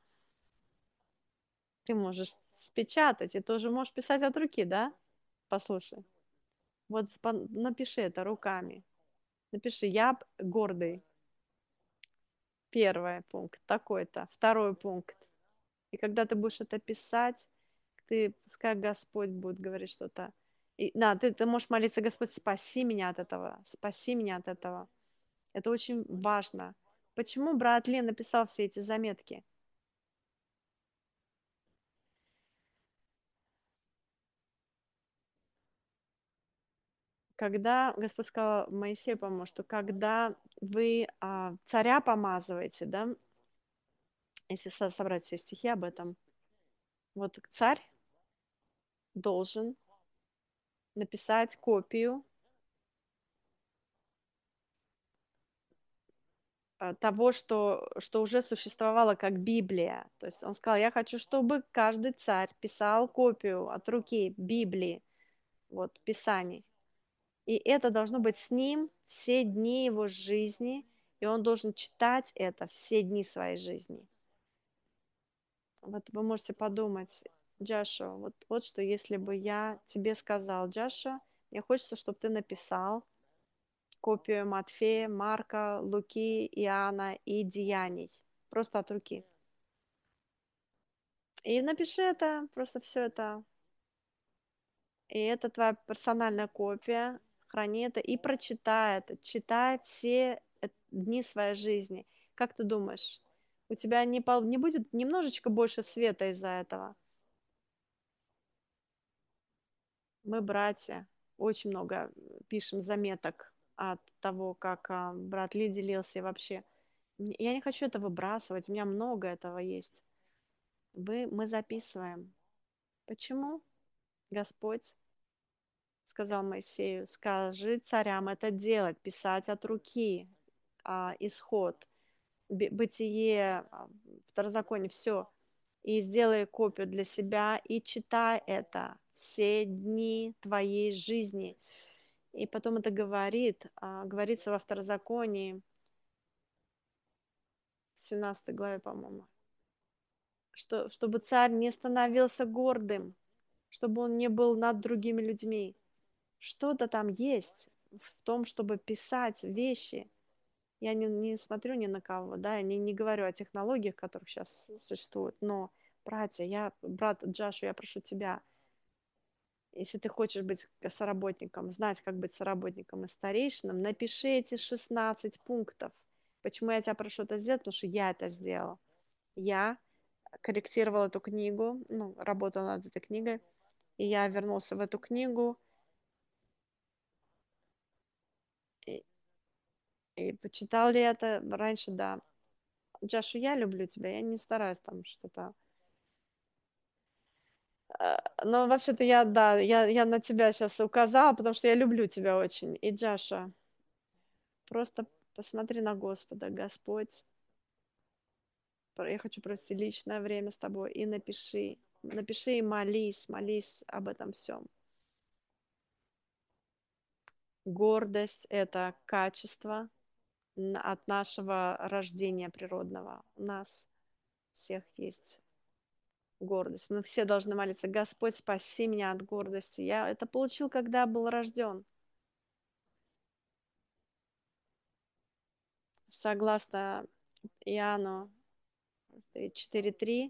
Ты можешь спечатать и тоже можешь писать от руки, да? Послушай. Вот спон напиши это руками. Напиши: "Я б гордый". Первый пункт такой-то, второй пункт. И когда ты будешь это писать, ты пускай Господь будет говорить что-то. И да, ты ты можешь молиться: "Господь, спаси меня от этого, спаси меня от этого". Это очень важно. Почему брат Ли написал все эти заметки? Когда Господь сказал Моисею, по-моему, что когда вы, а, царя помазываете, да, если со собрать все стихи об этом, вот царь должен написать копию а, того, что что уже существовало как Библия. То есть он сказал: "Я хочу, чтобы каждый царь писал копию от руки Библии, вот Писаний". И это должно быть с ним все дни его жизни, и он должен читать это все дни своей жизни. Вот вы можете подумать: "Джошуа, вот вот что, если бы я тебе сказал: Джошуа, мне хочется, чтобы ты написал копию Матфея, Марка, Луки, Иоанна и Деяний". Просто от руки. И напиши это, просто все это. И это твоя персональная копия. Храни это и прочитай это. Читай все эт дни своей жизни. Как ты думаешь, у тебя не пол не будет немножечко больше света из-за этого? Мы, братья, очень много, э, пишем заметок от того, как, а, брат Ли делился и вообще. Н я не хочу это выбрасывать, у меня много этого есть. Вы мы записываем. Почему? Господь сказал Моисею: "Скажи царям это делать, писать от руки". А, Исход, Бе Бытие, а, Второзаконие, все. "И сделай копию для себя и читай это все дни твоей жизни". И потом это говорит, а, говорится во Второзаконии, в семнадцатой главе, по-моему, что чтобы царь не становился гордым, чтобы он не был над другими людьми. Что-то там есть в том, чтобы писать вещи. Я не не смотрю ни на кого, да, я не не говорю о технологиях, которых сейчас существуют, но, братья, я брат Джошу, я прошу тебя, если ты хочешь быть к соработником, знать, как быть соработником и старейшином, напиши эти шестнадцать пунктов. Почему я тебя прошу это сделать? Потому что я это сделал. Я корректировала эту книгу, ну, работала над этой книгой, и я вернулся в эту книгу и и почитал ли это раньше? Да. Джошу, я люблю тебя, я не стараюсь там что-то. Э, но вообще-то я, да, я я на тебя сейчас указала, потому что я люблю тебя очень. И Джоша, просто посмотри на Господа. Господь, пр я хочу провести личное время с тобой, и напиши, напиши и молись, молись об этом всем. Гордость — это качество н от нашего рождения природного. У нас всех есть гордость. Мы все должны молиться: "Господь, спаси меня от гордости". Я это получил, когда был рожден. Согласно Иоанну четыре три,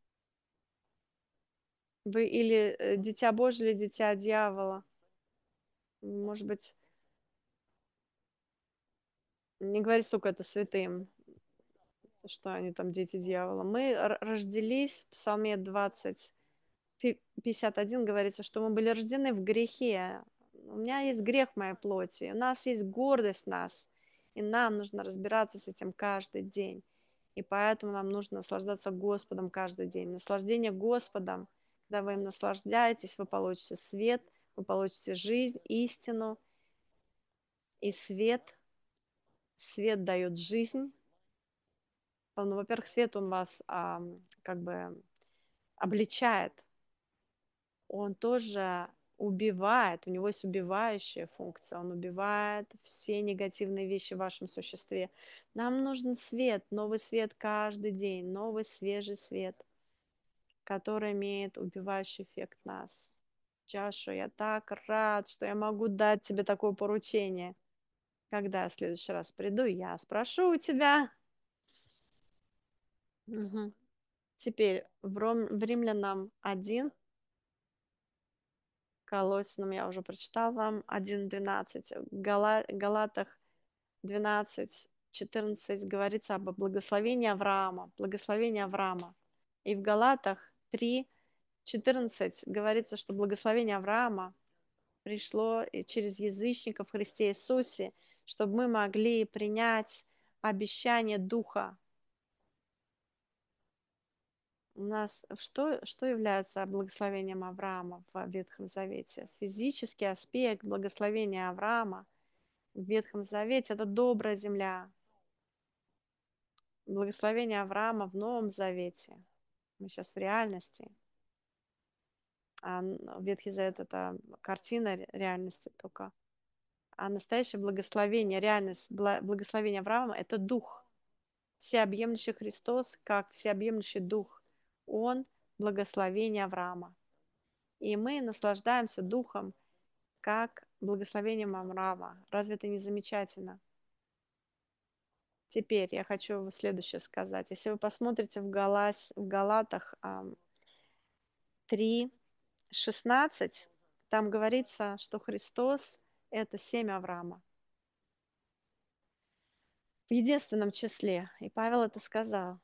вы или, э, дитя Божие, или дитя дьявола. Может быть, не говори столько это святым, что они там дети дьявола. Мы р рождались, в Псалме двадцать пи пятьдесят один говорится, что мы были рождены в грехе. У меня есть грех в моей плоти, у нас есть гордость в нас, и нам нужно разбираться с этим каждый день. И поэтому нам нужно наслаждаться Господом каждый день. Наслаждение Господом, когда вы им наслаждаетесь, вы получите свет, вы получите жизнь, истину. И свет, свет дает жизнь. Ну, во-первых, свет, он вас, ам, как бы обличает. Он тоже убивает, у него есть убивающая функция, он убивает все негативные вещи в вашем существе. Нам нужен свет, новый свет каждый день, новый свежий свет, который имеет убивающий эффект нас. Чашу, я так рад, что я могу дать тебе такое поручение. Когда я в следующий раз приду, я спрошу у тебя. Мгм. Теперь в, Ром, в Римлянам один, Колоссянам я уже прочитал вам, один двенадцать, в Гала, Галатах двенадцать четырнадцать говорится об благословении Авраама, благословении Авраама. И в Галатах три четырнадцать говорится, что благословение Авраама пришло и через язычников в Христе Иисусе, чтобы мы могли принять обещание Духа. У нас что, что является благословением Авраама в Ветхом Завете? Физический аспект благословения Авраама в Ветхом Завете — это добрая земля. Благословение Авраама в Новом Завете. Мы сейчас в реальности. А Ветхий Завет — это картина реальности только. А настоящее благословение, реальность благословения Авраама — это Дух. Всеобъемлющий Христос, как всеобъемлющий Дух. Он — благословение Авраама. И мы наслаждаемся Духом, как благословением Авраама. Разве это не замечательно? Теперь я хочу следующее сказать. Если вы посмотрите в, Галас, в Галатах три шестнадцать, там говорится, что Христос — это семя Авраама. В единственном числе. И Павел это сказал.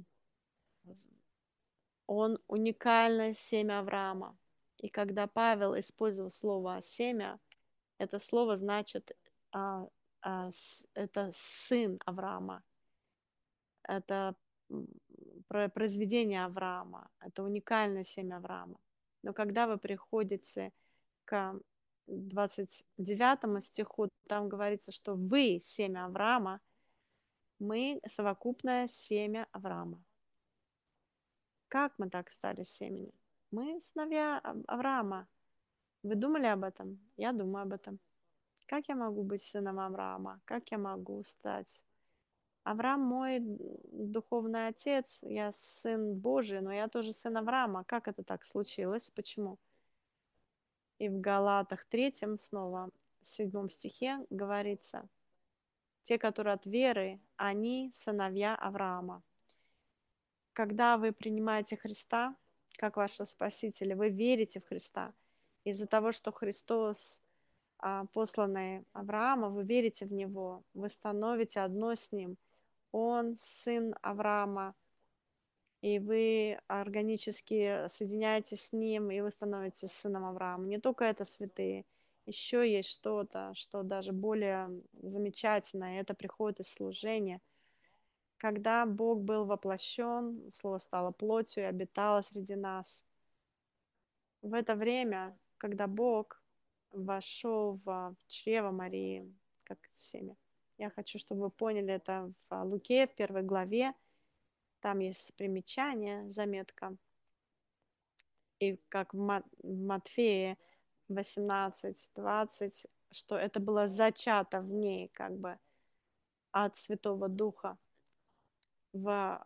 Он уникальное семя Авраама. И когда Павел использовал слово «семя», это слово значит, а, а, с, это сын Авраама, это м, про- произведение Авраама, это уникальное семя Авраама. Но когда вы приходите к двадцать девятому стиху, там говорится, что вы семя Авраама, мы совокупное семя Авраама. Как мы так стали семенем? Мы сыновья Ав- Авраама. Вы думали об этом? Я думаю об этом. Как я могу быть сыном Авраама? Как я могу стать? Авраам мой духовный отец, я сын Божий, но я тоже сын Авраама. Как это так случилось? Почему? И в Галатах третьем снова, в седьмом стихе говорится, те, которые от веры, они сыновья Авраама. Когда вы принимаете Христа как вашего Спасителя, вы верите в Христа. Из-за того, что Христос а, посланный Авраама, вы верите в Него, вы становите одно с Ним. он сын Авраама, и вы органически соединяетесь с ним, и вы становитесь сыном Авраама. Не только это святые, еще есть что-то, что даже более замечательное, и это приходит из служения. Когда Бог был воплощен, Слово стало плотью и обитало среди нас. В это время, когда Бог вошел в чрево Марии, как семя, я хочу, чтобы вы поняли это в Луке, в первой главе, там есть примечание, заметка, и как в Ма- в Матфея восемнадцать двадцать, что это было зачато в ней, как бы от Святого Духа. В...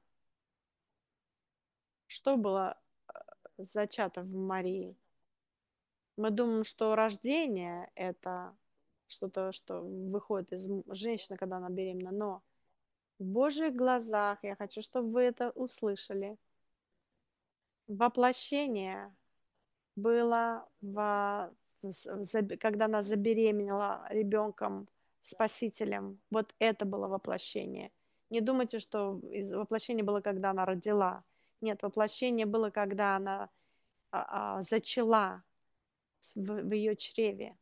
Что было зачато в Марии? Мы думаем, что рождение — это что-то, что выходит из м- женщины, когда она беременна, но в Божьих глазах, я хочу, чтобы вы это услышали, воплощение было, в, с- в забе- когда она забеременела ребенком, спасителем. Вот это было воплощение. Не думайте, что из- воплощение было, когда она родила. Нет, воплощение было, когда она а, а, зачала в, в ее чреве.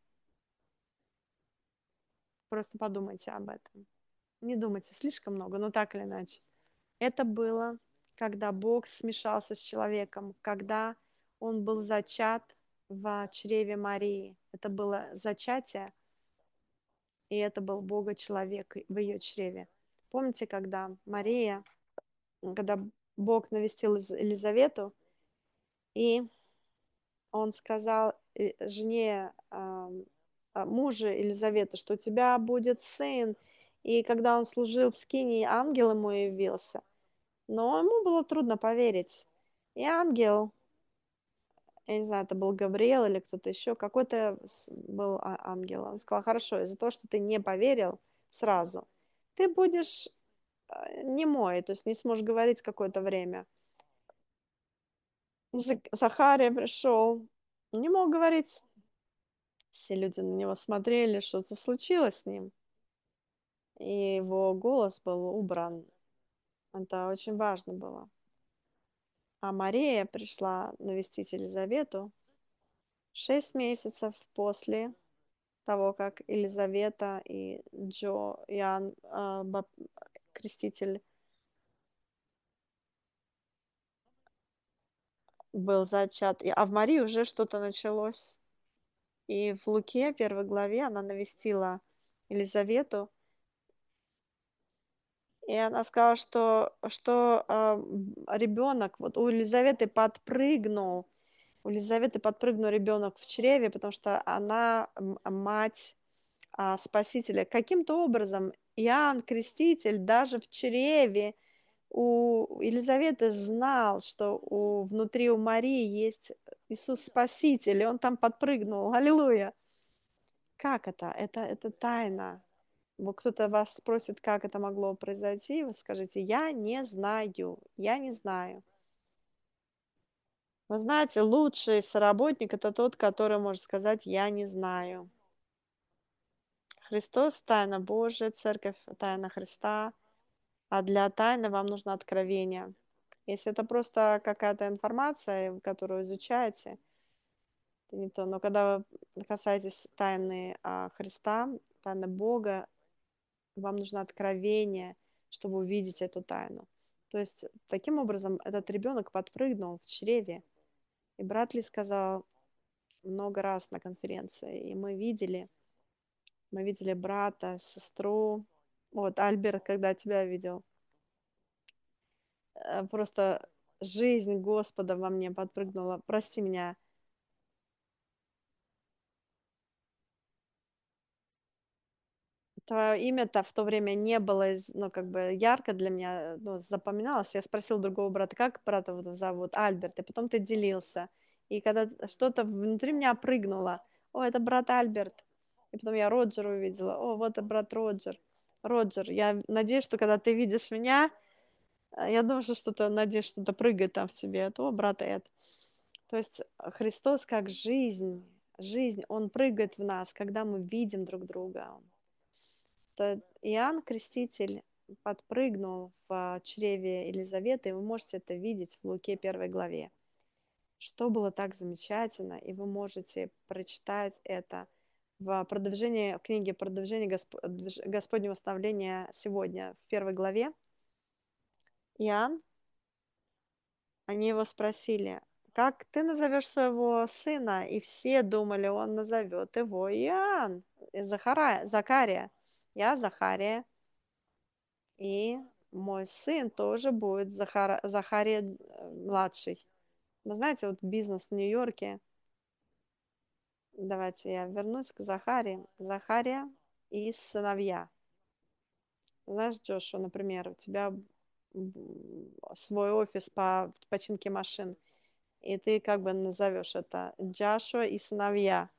Просто подумайте об этом. Не думайте слишком много, но так или иначе. Это было, когда Бог смешался с человеком, когда он был зачат в чреве Марии. Это было зачатие, и это был Бога-человек в ее чреве. Помните, когда Мария, когда Бог навестил Из- Елизавету, и он сказал э, жене, ам, а, мужа Елизаветы, что у тебя будет сын. И когда он служил в скинии, ангел ему явился. Но ему было трудно поверить. И ангел, я не знаю, это был Гавриил или кто-то еще, какой-то с- был а- ангел. Он сказал: хорошо, из-за того, что ты не поверил сразу, ты будешь э, немой, то есть не сможешь говорить какое-то время. И Зак- Захария пришел, не мог говорить. Все люди на него смотрели, что-то случилось с ним. И его голос был убран. Это очень важно было. А Мария пришла навестить Елизавету шесть месяцев после того, как Елизавета и Джо, Иоанн а, Бап- Креститель был зачат. И- А в Марии уже что-то началось. И в Луке, первой главе, она навестила Елизавету, и она сказала, что, что ребенок, вот у Елизаветы подпрыгнул, у Елизаветы подпрыгнул ребенок в чреве, потому что она м, мать а, Спасителя. Каким-то образом Иоанн Креститель даже в чреве у Елизаветы знал, что у, внутри у Марии есть Иисус Спаситель, и он там подпрыгнул. Аллилуйя! Как это? Это, это тайна. Вот кто-то вас спросит, как это могло произойти, вы скажите: я не знаю, я не знаю. Вы знаете, лучший соработник — это тот, который может сказать: я не знаю. Христос — тайна Божия, церковь — тайна Христа, а для тайны вам нужно откровение. Если это просто какая-то информация, которую изучаете, это не то. Но когда вы касаетесь тайны а, Христа, тайны Бога, вам нужно откровение, чтобы увидеть эту тайну. То есть таким образом этот ребенок подпрыгнул в чреве. И брат Ли сказал много раз на конференции, и мы видели, мы видели брата, сестру. Вот Альберт, когда тебя видел, э, просто жизнь Господа во мне подпрыгнула. Прости меня. Твое имя-то в то время не было, из ну, как бы ярко для меня, э, ну, запоминалось. Я спросила другого брата: "Как брата вот зовут?" "Альберт". И потом ты делился. И когда что-то внутри меня прыгнуло: "О, это брат Альберт". И потом я Роджера увидела: "О, вот и брат Роджер". Роджер, я надеюсь, что когда ты видишь меня, э, я думаю, что что-то, надеюсь, что-то прыгает там в тебе. Это: "О, брат Эд". То есть, э, Христос как жизнь, жизнь, Он прыгает в нас, когда мы видим друг друга. Это Иоанн Креститель подпрыгнул в чреве Елизаветы, и вы можете это видеть в Луке первой главе. Что было так замечательно, и вы можете прочитать это в продолжении, в книге «Продолжение Госп- движ- Господнего наставления» сегодня, в первой главе. Иоанн, они его спросили, как ты назовешь своего сына? И все думали, он назовет его Иоанн, э, Захара- Закария. Я Захария, и мой сын тоже будет Захара- Захария э, младший. Вы знаете, вот бизнес в Нью-Йорке. Давайте я вернусь к Захарии. Захария и сыновья. Знаешь, Джошуа, например, у тебя м, свой офис по починке машин, и ты как бы назовешь это Джашуа и сыновья.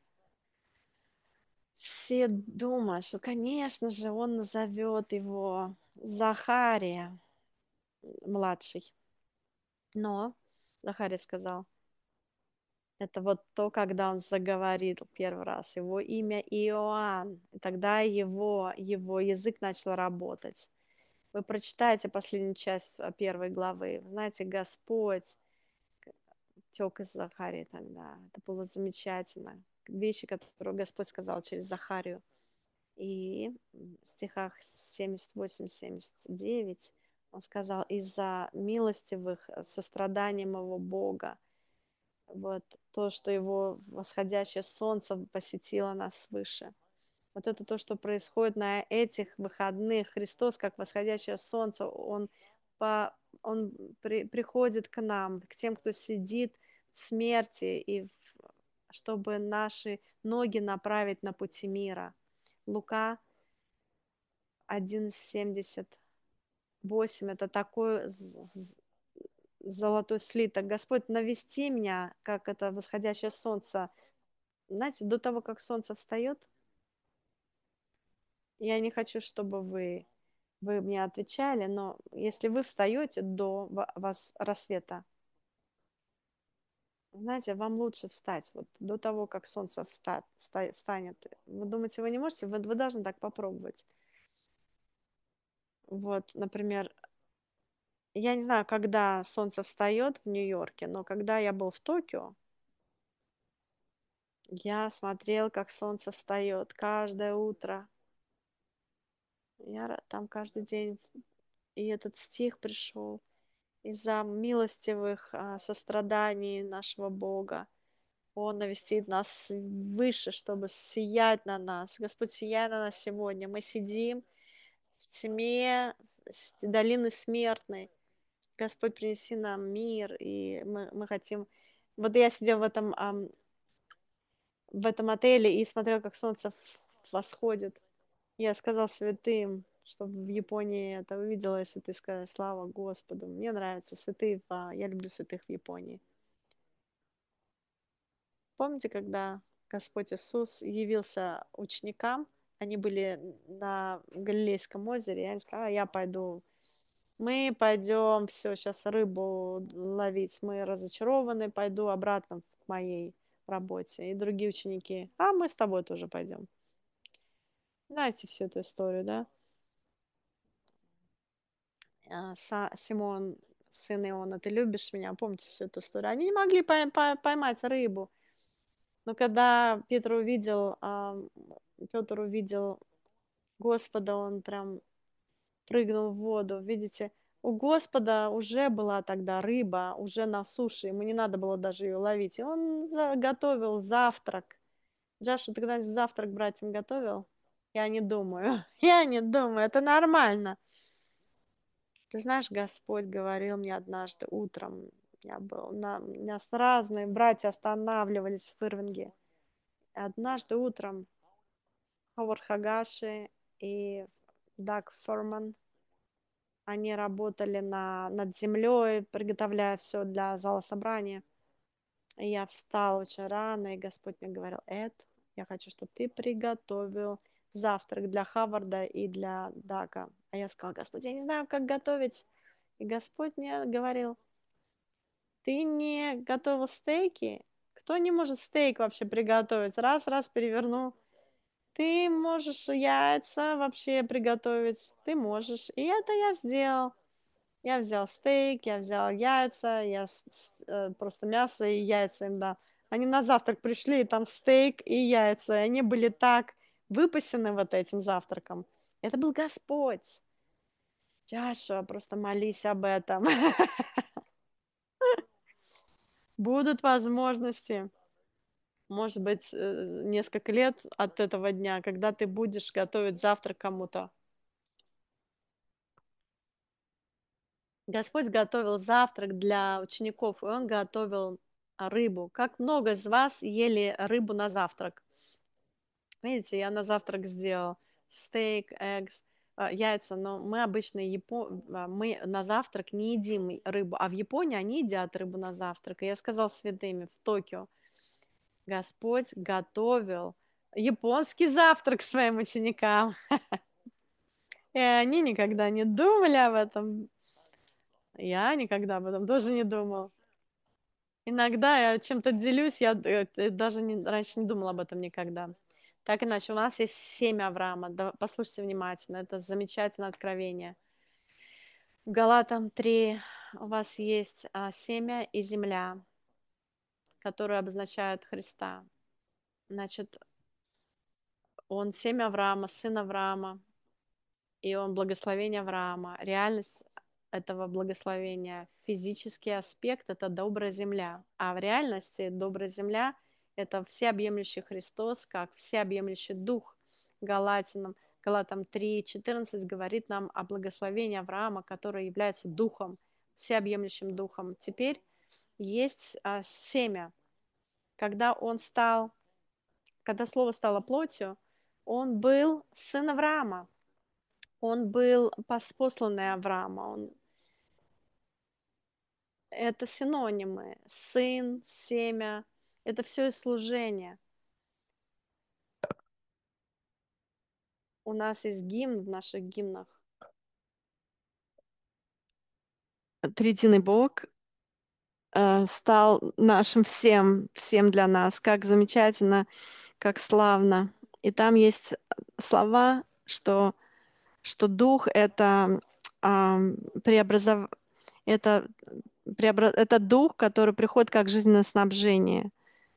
Все думают, что, конечно же, он назовет его Захария, младший. Но Захария сказал, это вот то, когда он заговорил первый раз. Его имя Иоанн. И тогда его, его язык начал работать. Вы прочитаете последнюю часть а, первой главы. Вы знаете, Господь тек из Захарии тогда. Это было замечательно. Вещи, которые Господь сказал через Захарию. И в стихах семьдесят восемь семьдесят девять он сказал, из-за милостивых э, состраданий моего Бога, вот то, что его восходящее солнце посетило нас свыше. Вот это то, что происходит на этих выходных. Христос, как восходящее солнце, Он, по, он при, приходит к нам, к тем, кто сидит в смерти, и в- чтобы наши ноги направить на пути мира. Лука один семьдесят восемь это такой з- з- золотой слиток. Господь, навести меня, как это восходящее солнце. Знаете, до того, как солнце встает, я не хочу, чтобы вы, вы мне отвечали, но если вы встаете до ва- вас рассвета, знаете, вам лучше встать вот до того, как солнце вста- вста- встанет. Вы думаете, вы не можете? Вы, вы должны так попробовать. Вот, например, я не знаю, когда солнце встает в Нью-Йорке, но когда я был в Токио, я смотрел, как солнце встает каждое утро. Я ра- там каждый день, и этот стих пришел. Из-за милостивых а, состраданий нашего Бога. Он навестит нас выше, чтобы сиять на нас. Господь, сияй на нас сегодня. Мы сидим в тьме с- долины смертной. Господь, принеси нам мир, и мы, мы хотим... Вот я сидел в этом, ам, в этом отеле и смотрел, как солнце в- восходит. Я сказал святым, чтобы в Японии это увидела, если ты сказал, слава Господу. Мне нравятся святые, а, я люблю святых в Японии. Помните, когда Господь Иисус явился ученикам, они были на Галилейском озере, и они сказали, а я пойду, мы пойдем, все, сейчас рыбу ловить, мы разочарованы, пойду обратно к моей работе. И другие ученики, а мы с тобой тоже пойдем. Знаете всю эту историю, да? А, Са- Симон, сын Иона, ты любишь меня? Помните всю эту историю? Они не могли пой- пой- поймать рыбу. Но когда Петр увидел, а, Петр увидел Господа, он прям прыгнул в воду. Видите, у Господа уже была тогда рыба, уже на суше, ему не надо было даже ее ловить. И он готовил завтрак. Джаша, ты когда-нибудь завтрак братьям готовил? Я не думаю. Я не думаю, это нормально. Ты знаешь, Господь говорил мне однажды утром, я был на, меня с разные братья останавливались в Ирвинге. Однажды утром Ховард Хагаши и Даг Форман, они работали на, над землей, приготовляя все для зала собрания. И я встала очень рано, и Господь мне говорил, Эд, я хочу, чтобы ты приготовил завтрак для Хаварда и для Дага. А я сказала, Господь, я не знаю, как готовить. И Господь мне говорил, ты не готовил стейки? Кто не может стейк вообще приготовить? Раз, раз перевернул. ты можешь яйца вообще приготовить, ты можешь. И это я сделал. Я взял стейк, я взял яйца, я с с э, просто мясо и яйца им дал. Они на завтрак пришли, и там стейк и яйца, и они были так выпасены вот этим завтраком. Это был Господь. Джошуа, просто молись об этом. Будут возможности, может быть, э, несколько лет от этого дня, когда ты будешь готовить завтрак кому-то. Господь готовил завтрак для учеников, и Он готовил, а, рыбу. Как много из вас ели рыбу на завтрак? Видите, я на завтрак сделал стейк, eggs, а, яйца, но мы обычно япо а, мы на завтрак не едим и рыбу, а в Японии они едят рыбу на завтрак. И я сказала святыми в Токио: Господь готовил японский завтрак своим ученикам. И они никогда не думали об этом. Я никогда об этом тоже не думала. Иногда я чем-то делюсь, я д э, даже не раньше не думала об этом никогда. Так иначе, у нас есть семя Авраама. Да, послушайте внимательно, это замечательное откровение. В Галатам три у вас есть, а, семя и земля, которые обозначают Христа. Значит, он семя Авраама, сын Авраама, и он благословение Авраама. Реальность этого благословения, физический аспект — это добрая земля, а в реальности добрая земля — это всеобъемлющий Христос, как всеобъемлющий Дух. Галатинам, Галатам три четырнадцать говорит нам о благословении Авраама, который является Духом, всеобъемлющим Духом. Теперь есть а, семя. Когда он стал, когда Слово стало плотью, он был сын Авраама. Он был пос посланный Авраама. Он это синонимы: сын, семя. Это все из служения. У нас есть гимн в наших гимнах. Триединый Бог, э, стал нашим всем, всем для нас. Как замечательно, как славно. И там есть слова, что что Дух — это, ам, преобразов это преобра это Дух, который приходит как жизненное снабжение.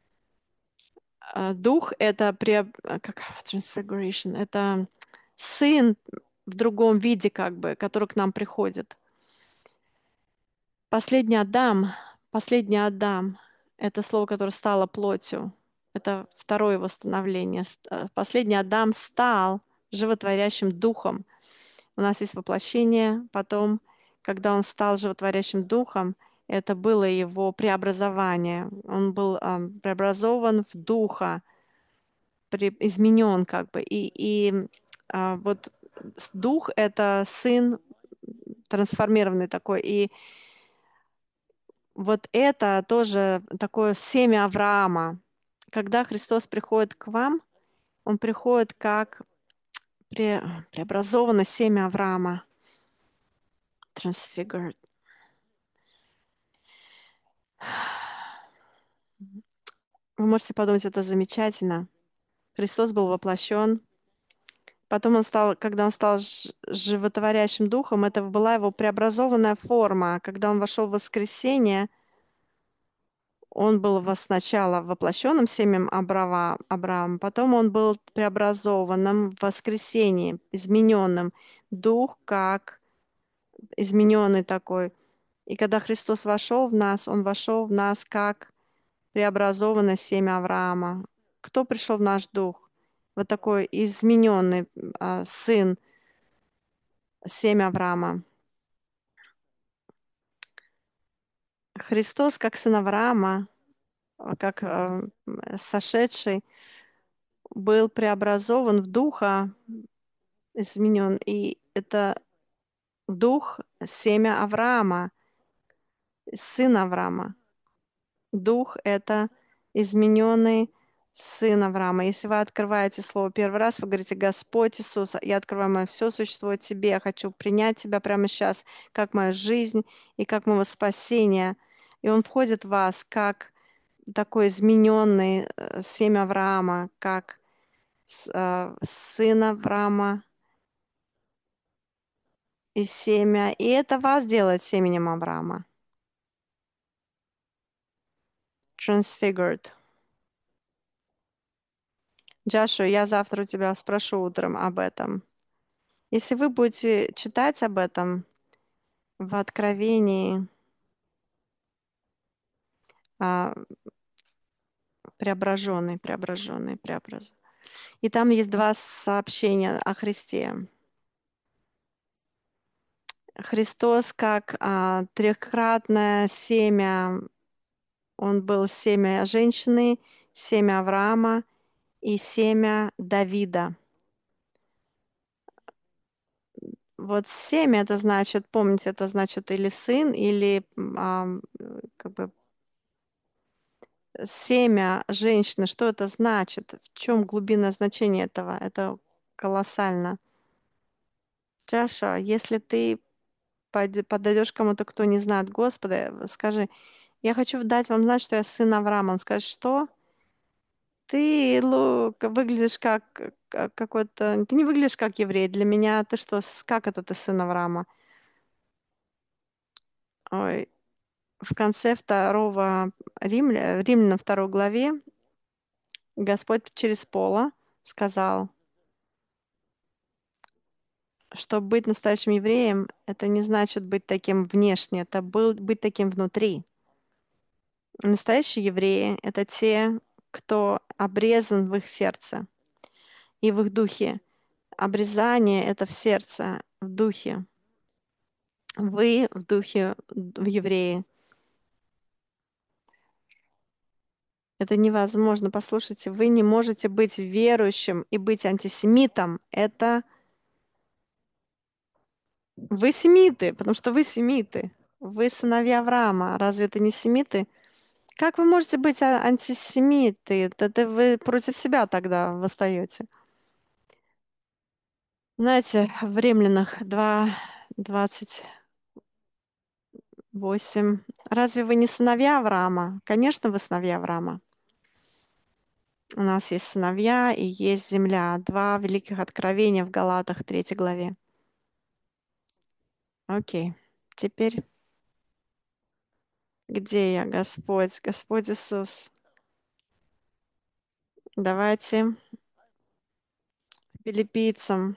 А, Дух — это преоб а, как transfiguration — это Сын в другом виде как бы, который к нам приходит. Последний Адам, последний Адам — это слово, которое стало плотью. Это второе восстановление. Ст э, Последний Адам стал животворящим духом. У нас есть воплощение, потом, когда он стал животворящим духом, это было его преобразование. Он был, ам, преобразован в духа, пре изменен как бы. И и, а, вот с дух — это сын трансформированный такой. И вот это тоже такое семя Авраама. Когда Христос приходит к вам, Он приходит как пре преобразованное семя Авраама. Transfigured. Вы можете подумать, это замечательно. Христос был воплощен. Потом он стал, когда он стал ж животворящим духом, это была его преобразованная форма. Когда он вошел в воскресение, он был во сначала воплощенным семем Абрава Авраама, потом он был преобразованным в воскресении, измененным. Дух как измененный такой. И когда Христос вошел в нас, Он вошел в нас как преобразованное семя Авраама. Кто пришел в наш дух? Вот такой измененный а, сын, семя Авраама. Христос, как сын Авраама, а, как а, м, сошедший, был преобразован в духа, изменен. И это дух, семя Авраама, сын Авраама. Дух — это измененный сын Авраама. Если вы открываете слово первый раз, вы говорите: Господь Иисус, я открываю мое все существо Тебе, я хочу принять Тебя прямо сейчас, как мою жизнь и как моего спасения. И Он входит в вас как такой измененный э, семя Авраама, как с- а, сын Авраама и семя, и это вас делает семенем Авраама. Transfigured. Джашу, я завтра у тебя спрошу утром об этом. Если вы будете читать об этом в Откровении, а, преображенный, преображенный, преобраз. И там есть два сообщения о Христе. Христос как а, трехкратное семя, он был семя женщины, семя Авраама и семя Давида. Вот семя это значит, помните, это значит или сын, или м, ам, э, как бы семя женщины. Что это значит? В чем глубинное значение этого? Это колоссально. Джаша, если ты пойд- подойдешь к кому-то, кто не знает Господа, э, скажи, я хочу дать вам знать, что я сын Авраама. Он скажет, что? Ты, Лу, к- выглядишь как, как какой-то... Ты не выглядишь как еврей. Для меня ты что, с- как это ты сын Авраама? Ой, в конце второго Римля, Римляна второй главе Господь через Пола сказал, что быть настоящим евреем, это не значит быть таким внешне, это был, быть таким внутри. Настоящие евреи — это те, кто обрезан в их сердце и в их духе. Обрезание — это в сердце, в духе. Вы в духе в евреи. Это невозможно. Послушайте, вы не можете быть верующим и быть антисемитом. Это вы семиты, потому что вы семиты. Вы сыновья Авраама. Разве это не семиты? Как вы можете быть а- антисемиты? Это вы против себя тогда восстаете. Знаете, в Римлянах два двадцать восемь. Разве вы не сыновья Авраама? Конечно, вы сыновья Авраама. У нас есть сыновья и есть земля. Два великих откровения в Галатах, третьей главе. Окей. Теперь где я, Господь? Господь Иисус. Давайте филиппийцам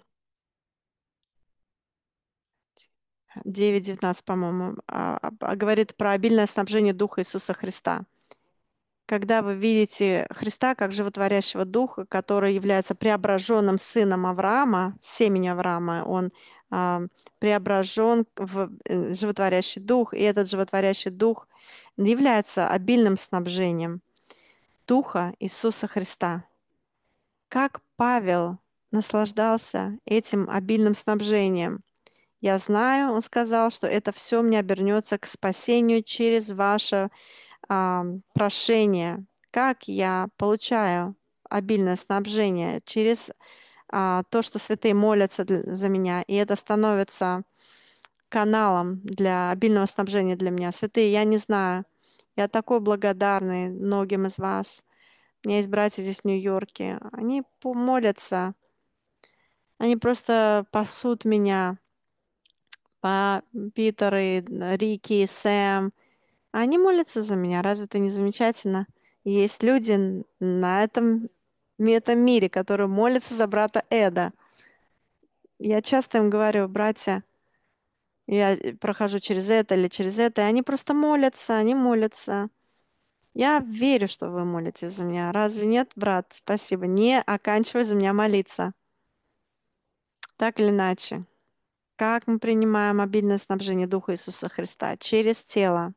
девять девятнадцать, по-моему, а, а, говорит про обильное снабжение Духа Иисуса Христа. Когда вы видите Христа как животворящего Духа, который является преображенным сыном Авраама, семени Авраама, он а, преображен в э, животворящий Дух, и этот животворящий Дух является обильным снабжением Духа Иисуса Христа. Как Павел наслаждался этим обильным снабжением? Я знаю, он сказал, что это все мне обернется к спасению через ваше а, прошение. Как я получаю обильное снабжение через а, то, что святые молятся дл- за меня, и это становится каналом для обильного снабжения для меня. Святые, я не знаю. Я такой благодарный многим из вас. У меня есть братья здесь в Нью-Йорке. Они по- молятся. Они просто пасут меня. Па- Питер и Рики, Сэм. Они молятся за меня. Разве это не замечательно? Есть люди н- на этом, в этом мире, которые молятся за брата Эда. Я часто им говорю, братья, я э, прохожу через это или через это, и они просто молятся, они молятся. Я верю, что вы молитесь за меня. Разве нет, брат? Спасибо. Не оканчивай за меня молиться. Так или иначе. Как мы принимаем обильное снабжение Духа Иисуса Христа? Через тело.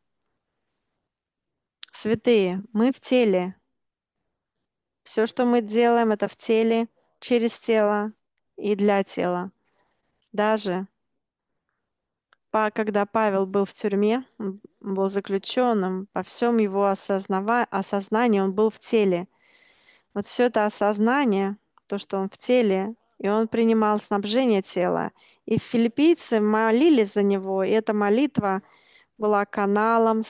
Святые, мы в теле. Все, что мы делаем, это в теле, через тело и для тела. Даже па- когда Павел был в тюрьме, он был заключенным, по всем его осознава... осознанию он был в теле. Вот все это осознание, то, что он в теле, и он принимал снабжение тела. И филиппийцы молились за него, и эта молитва была каналом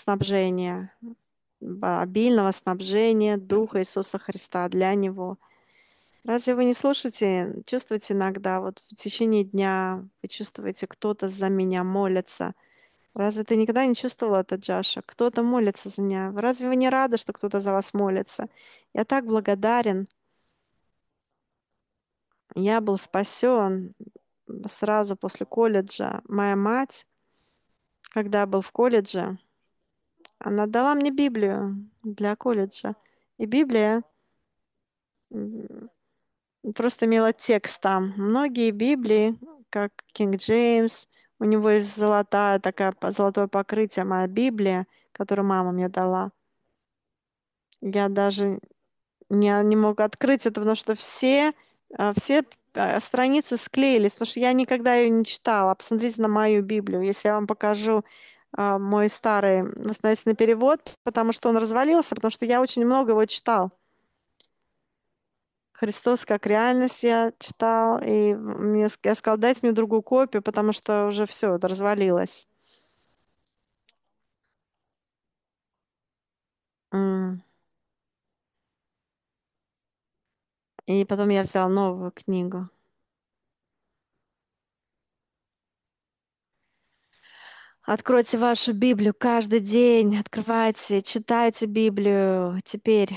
снабжения, ба- обильного снабжения Духа Иисуса Христа для него. Разве вы не слушаете, чувствуете иногда, вот в течение дня вы чувствуете, кто-то за меня молится? Разве ты никогда не чувствовала это, Джаша? Кто-то молится за меня. Разве вы не рады, что кто-то за вас молится? Я так благодарен. Я был спасен сразу после колледжа. Моя мать, когда я был в колледже, она дала мне Библию для колледжа. И Библия м, просто имела текст там. Многие Библии, как Кинг Джеймс, у него есть золотая такая, по- золотое покрытие, моя Библия, которую мама мне дала. Я даже не, не мог открыть это, потому что все, а, все а, страницы склеились, потому что я никогда ее не читала. Посмотрите на мою Библию. Если я вам покажу а, мой старый восстановительный перевод, потому что он развалился, потому что я очень много его читал. «Христос как реальность» я читал, и мне, ск- я сказал, дайте мне другую копию, потому что уже все, это развалилось. М. И потом я взял новую книгу. Откройте вашу Библию каждый день, открывайте, читайте Библию. Теперь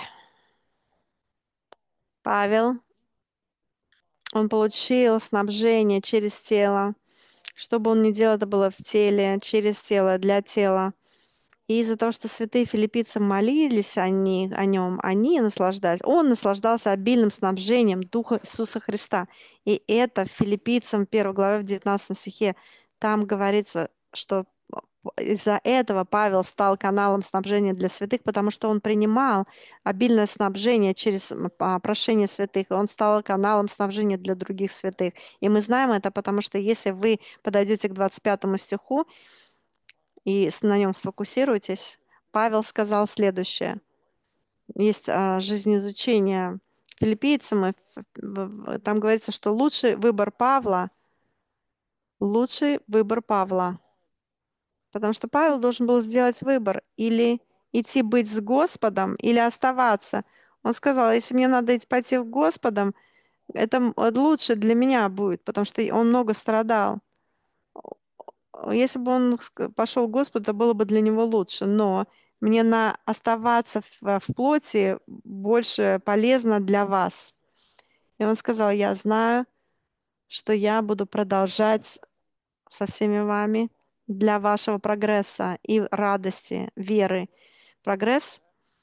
Павел, он получил снабжение через тело. Что бы он ни делал, это было в теле, через тело, для тела. И из-за того, что святые филиппийцы молились о, них, о нем, они наслаждались. Он наслаждался обильным снабжением Духа Иисуса Христа. И это филиппийцам первой главе в девятнадцатом стихе. Там говорится, что из-за этого Павел стал каналом снабжения для святых, потому что он принимал обильное снабжение через м, а, прошение святых, и он стал каналом снабжения для других святых. И мы знаем это, потому что если вы подойдете к двадцать пятому стиху, и с- на нем сфокусируйтесь, Павел сказал следующее. Есть а, жизнеизучение филиппийцам, и ф- в- в- там говорится, что лучший выбор Павла, лучший выбор Павла, потому что Павел должен был сделать выбор или идти быть с Господом, или оставаться. Он сказал, если мне надо идти пойти с Господом, это м- вот лучше для меня будет, потому что он много страдал. Если бы он ск- пошел к Господу, это было бы для него лучше. Но мне на оставаться в, в плоти больше полезно для вас. И он сказал, я знаю, что я буду продолжать со всеми вами для вашего прогресса и радости, веры. Прогресс —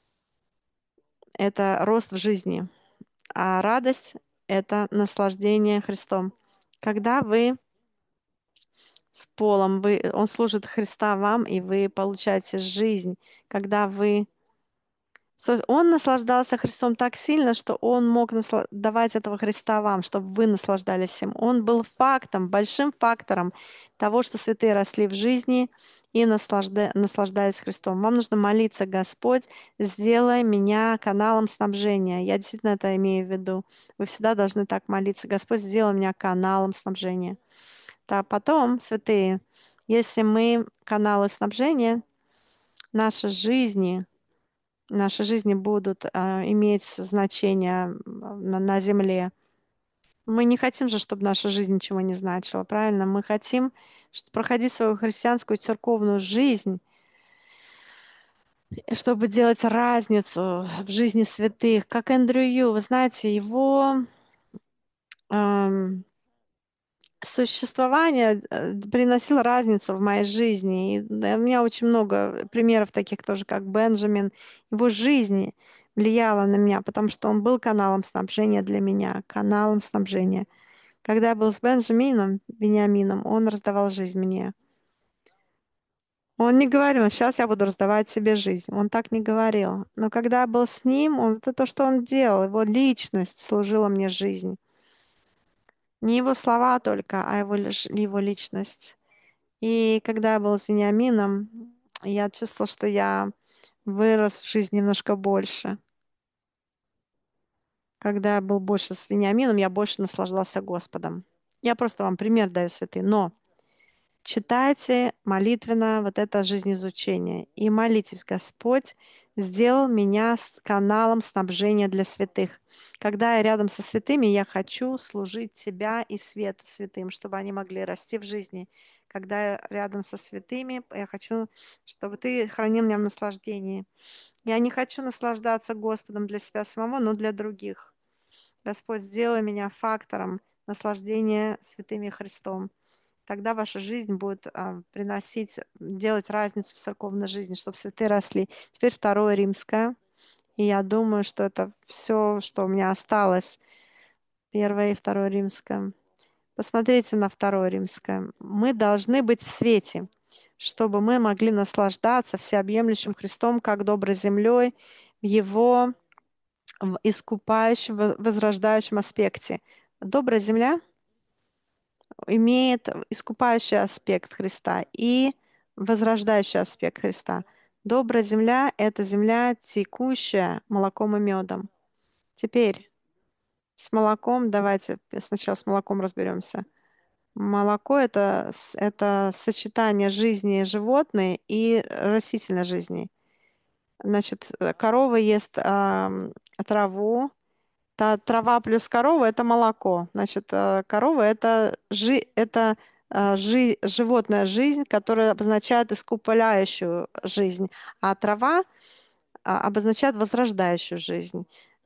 это рост в жизни, а радость — это наслаждение Христом. Когда вы с полом, вы, он служит Христа вам, и вы получаете жизнь. Когда вы... со- Он наслаждался Христом так сильно, что он мог насла- давать этого Христа вам, чтобы вы наслаждались им. Он был фактом, большим фактором того, что святые росли в жизни и наслажда- наслаждались Христом. Вам нужно молиться: Господь, сделай меня каналом снабжения. Я действительно это имею в виду. Вы всегда должны так молиться: Господь, сделай меня каналом снабжения. Да, потом, святые, если мы каналы снабжения, наши жизни, наши жизни будут а, иметь значение м, на, на земле. Мы не хотим же, чтобы наша жизнь ничего не значила, правильно? Мы хотим ш- проходить свою христианскую церковную жизнь, э, чтобы делать разницу в жизни святых. Как Эндрю Ю, вы знаете, его существование э, приносило разницу в моей жизни. И, да, у меня очень много примеров таких тоже, как Бенджамин. Его жизнь влияла на меня, потому что он был каналом снабжения для меня, каналом снабжения. Когда я был с Бенджамином, Вениамином, он раздавал жизнь мне. Он не говорил: сейчас я буду раздавать себе жизнь. Он так не говорил. Но когда я был с ним, он, это то, что он делал. Его личность служила мне жизнь. Не его слова только, а его, лиш- его личность. И когда я был с Вениамином, я чувствовала, что я вырос в жизни немножко больше. Когда я был больше с Вениамином, я больше наслаждался Господом. Я просто вам пример даю, святые. Но Читайте молитвенно вот это жизнеизучение и молитесь: Господь сделал меня с каналом снабжения для святых. Когда я рядом со святыми, я хочу служить Тебя и свет святым, чтобы они могли расти в жизни. Когда я рядом со святыми, я хочу, чтобы Ты хранил меня в наслаждении. Я не хочу наслаждаться Господом для себя самого, но для других. Господь, сделай меня фактором наслаждения святыми Христом. Тогда ваша жизнь будет а, приносить, делать разницу в церковной жизни, чтобы святые росли. Теперь второе римское. И я думаю, что это все, что у меня осталось. Первое и второе римское. Посмотрите на второе римское. Мы должны быть в свете, чтобы мы могли наслаждаться всеобъемлющим Христом, как доброй землей, в Его в искупающем, во- возрождающем аспекте. Добрая земля имеет искупающий аспект Христа и возрождающий аспект Христа. Добрая земля — это земля, текущая молоком и медом. Теперь с молоком, давайте сначала с молоком разберемся. Молоко — это, с- это сочетание жизни животной и растительной жизни. Значит, э, корова ест ам, траву. Та трава плюс корова — это молоко. Значит, э, корова — это, жи, это э, жи, животная жизнь, которая обозначает искупляющую жизнь, а трава а, обозначает возрождающую жизнь.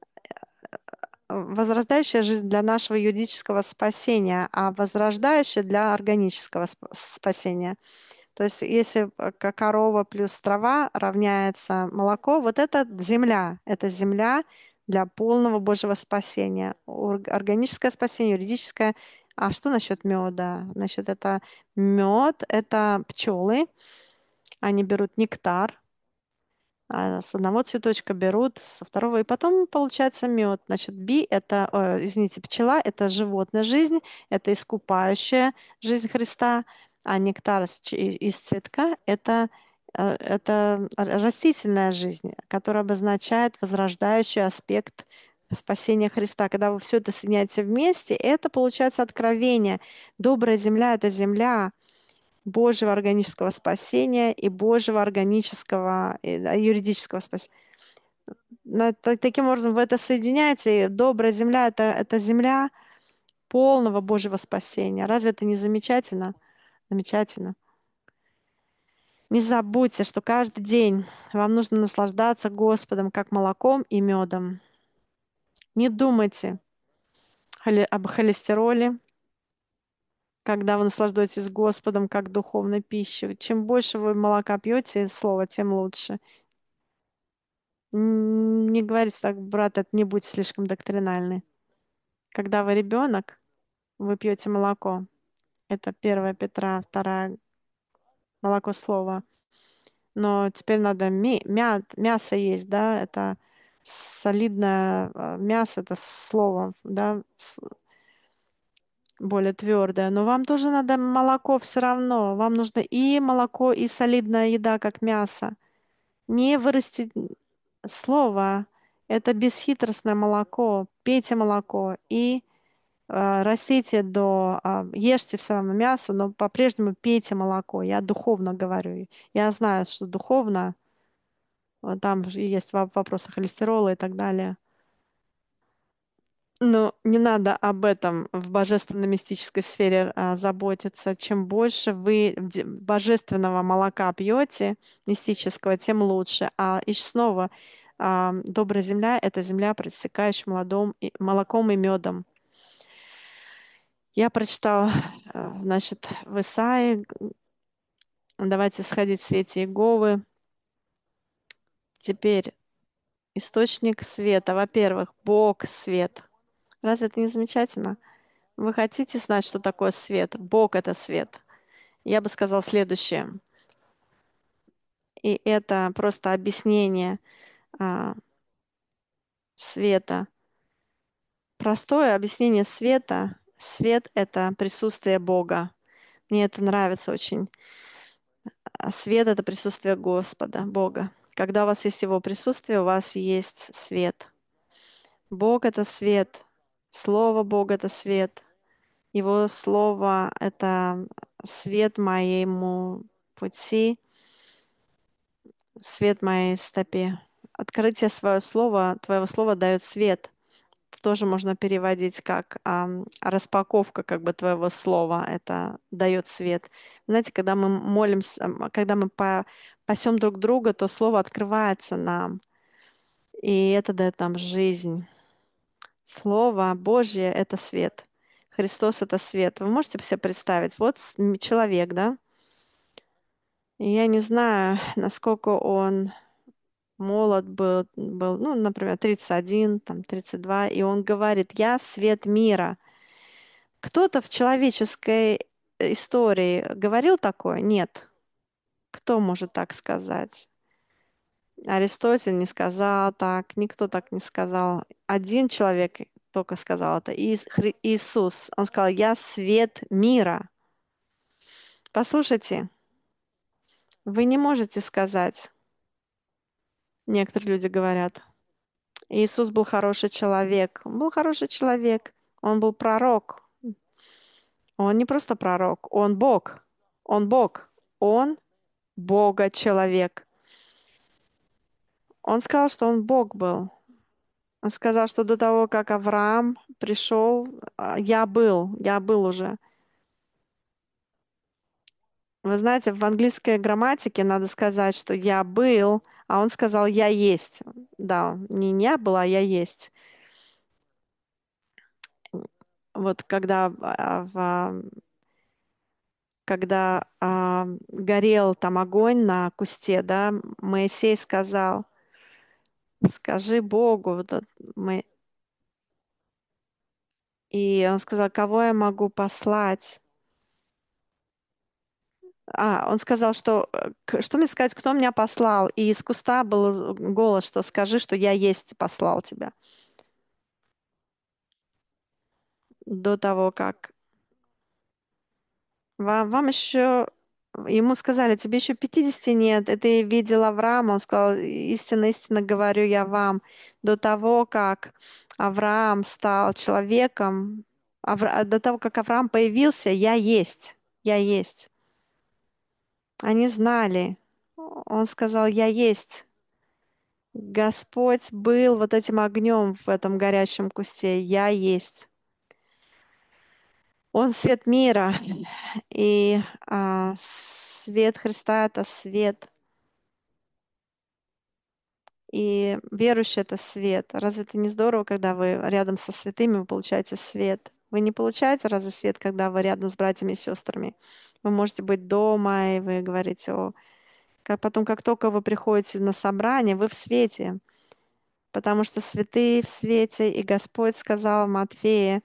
Э, Возрождающая жизнь для нашего юридического спасения, а возрождающая для органического сп- спасения. То есть если э, ко- корова плюс трава равняется молоко, вот это земля. Это земля для полного Божьего спасения. Орг- Органическое спасение, юридическое. А что насчет меда? Значит, это мед, это пчелы. Они берут нектар, а с одного цветочка берут, со второго, и потом получается мед. Значит, би это, э, извините, пчела — это животная жизнь, это искупающая жизнь Христа, а нектар из, ч- и- из цветка — это, э, это р- растительная жизнь, которая обозначает возрождающий аспект спасения Христа. Когда вы все это соединяете вместе, это получается откровение. Добрая земля — это земля Божьего органического спасения и Божьего органического э, да, юридического спасения. На- та- Таким образом, вы это соединяете. И добрая земля — это, это земля полного Божьего спасения. Разве это не замечательно? Замечательно. Не забудьте, что каждый день вам нужно наслаждаться Господом, как молоком и медом. Не думайте холе- об холестероле, когда вы наслаждаетесь Господом, как духовной пищей. Чем больше вы молока пьете, слова, тем лучше. М, Не говорите так, брат, это не будь слишком доктринальный. Когда вы ребенок, вы пьете молоко. Это первое Петра, второе молоко слова. Но теперь надо ми- мя- мясо есть, да, это солидное а, мясо, это слово, да, с- более твердое. Но вам тоже надо молоко все равно. Вам нужно и молоко, и солидная еда, как мясо. Не вырастить слово. Это бесхитростное молоко. Пейте молоко и а, растите до... а, ешьте все равно мясо, но по-прежнему пейте молоко. Я духовно говорю. Я знаю, что духовно, а, там же есть во- вопросы холестерола и так далее. Но не надо об этом в божественно-мистической сфере а, заботиться. Чем больше вы де- божественного молока пьете, мистического, тем лучше. А и снова, а, добрая земля — это земля, проистекающая молодом и- молоком и медом. Я прочитала, э, значит, в Исаии, давайте сходить в свете Иеговы. Теперь источник света. Во-первых, Бог — свет. Разве это не замечательно? Вы хотите знать, что такое свет? Бог — это свет. Я бы сказал следующее. И это просто объяснение а, света. Простое объяснение света. Свет — это присутствие Бога. Мне это нравится очень. А свет — это присутствие Господа, Бога. Когда у вас есть Его присутствие, у вас есть свет. Бог — это свет. Слово Бога — это свет. Его Слово — это свет моему пути, свет моей стопе. Открытие своего слова, твоего слова дает свет. Тоже можно переводить как ам, распаковка как бы твоего слова. Это дает свет. Знаете, когда мы молимся, м, когда мы по- пасем друг друга, то слово открывается нам. И это дает нам жизнь. Слово Божье — это свет. Христос — это свет. Вы можете себе представить? Вот с- м, человек, да? И я не знаю, насколько он молод был, был, ну, например, тридцать один, там, тридцать два, и он говорит: «Я свет мира». Кто-то в человеческой э, истории говорил такое? Нет. Кто может так сказать? Аристотель не сказал так, никто так не сказал. Один человек только сказал это, Иис- Хри- Иисус. Он сказал: «Я свет мира». Послушайте, вы не можете сказать, некоторые люди говорят, Иисус был хороший человек. Он был хороший человек, он был пророк. Он не просто пророк, он Бог. Он Бог. Он Бога человек. Он сказал, что он Бог был. Он сказал, что до того, как Авраам пришел, а, я был, я был уже. Вы знаете, в английской грамматике надо сказать, что я был, а он сказал я есть. Да, не я была, а я есть. Вот когда, а, в- когда а, горел там огонь на кусте, да, Моисей сказал: «Скажи Богу». Вот это мы... И он сказал: «Кого я могу послать?» А, он сказал, что э, к- что мне сказать, кто меня послал? И из куста был голос, что скажи, что я есть послал тебя. До того, как вам, вам еще, ему сказали, тебе еще пятидесяти нет, и ты видел Авраама. Он сказал: истинно, истинно говорю я вам, до того, как Авраам стал человеком, Авра- до того, как Авраам появился, я есть, я есть. Они знали. Он сказал: я есть. Господь был вот этим огнем в этом горящем кусте. Я есть. Он свет мира. И а, свет Христа — это свет. И верующий — это свет. Разве это не здорово, когда вы рядом со святыми, вы получаете свет? Вы не получаете разве свет, когда вы рядом с братьями и сестрами? Вы можете быть дома, и вы говорите: «О». Как потом, как только вы приходите на собрание, вы в свете. Потому что святые в свете, и Господь сказал Матфея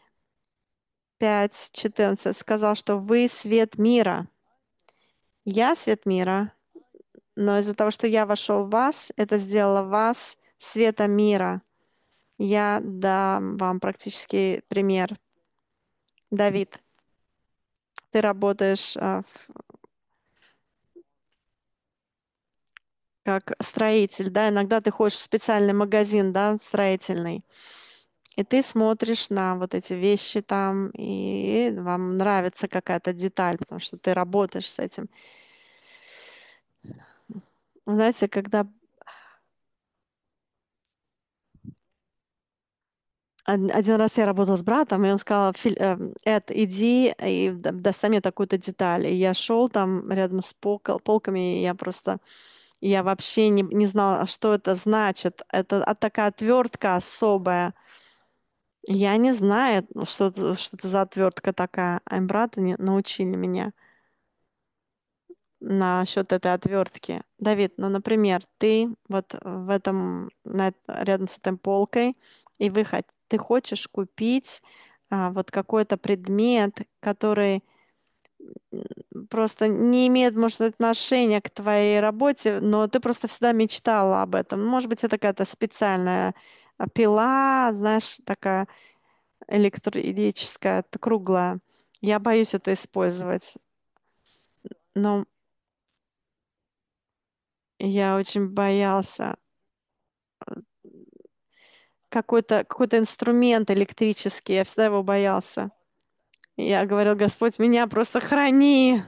пять четырнадцать, сказал, что вы свет мира. Я свет мира, но из-за того, что я вошел в вас, это сделало вас светом мира. Я дам вам практический пример. Давид, ты работаешь а, в- как строитель, да, иногда ты ходишь в специальный магазин, да, строительный, и ты смотришь на вот эти вещи там, и вам нравится какая-то деталь, потому что ты работаешь с этим. Вы знаете, когда Од- один раз я работала с братом, и он сказал: «Филь- эм, Эд, иди и д- достань мне такую-то деталь». И я шел там рядом с полка- полками, и я просто, я вообще не, не знала, что это значит. Это а, такая отвертка особая. Я не знаю, что, это- что это за отвертка такая. А браты не, научили меня насчет этой отвертки. Давид, ну, например, ты вот в этом, на, эт- рядом с этой полкой, и вы, хот- ты хочешь купить а, вот какой-то предмет, который м, просто не имеет, может, отношения к твоей работе, но ты просто всегда мечтала об этом. Может быть, это какая-то специальная а, пила, знаешь, такая электрическая, т- круглая. Я боюсь это использовать, но я очень боялся. Какой-то какой-то инструмент электрический, я всегда его боялся. Я говорил: Господь, меня просто храни.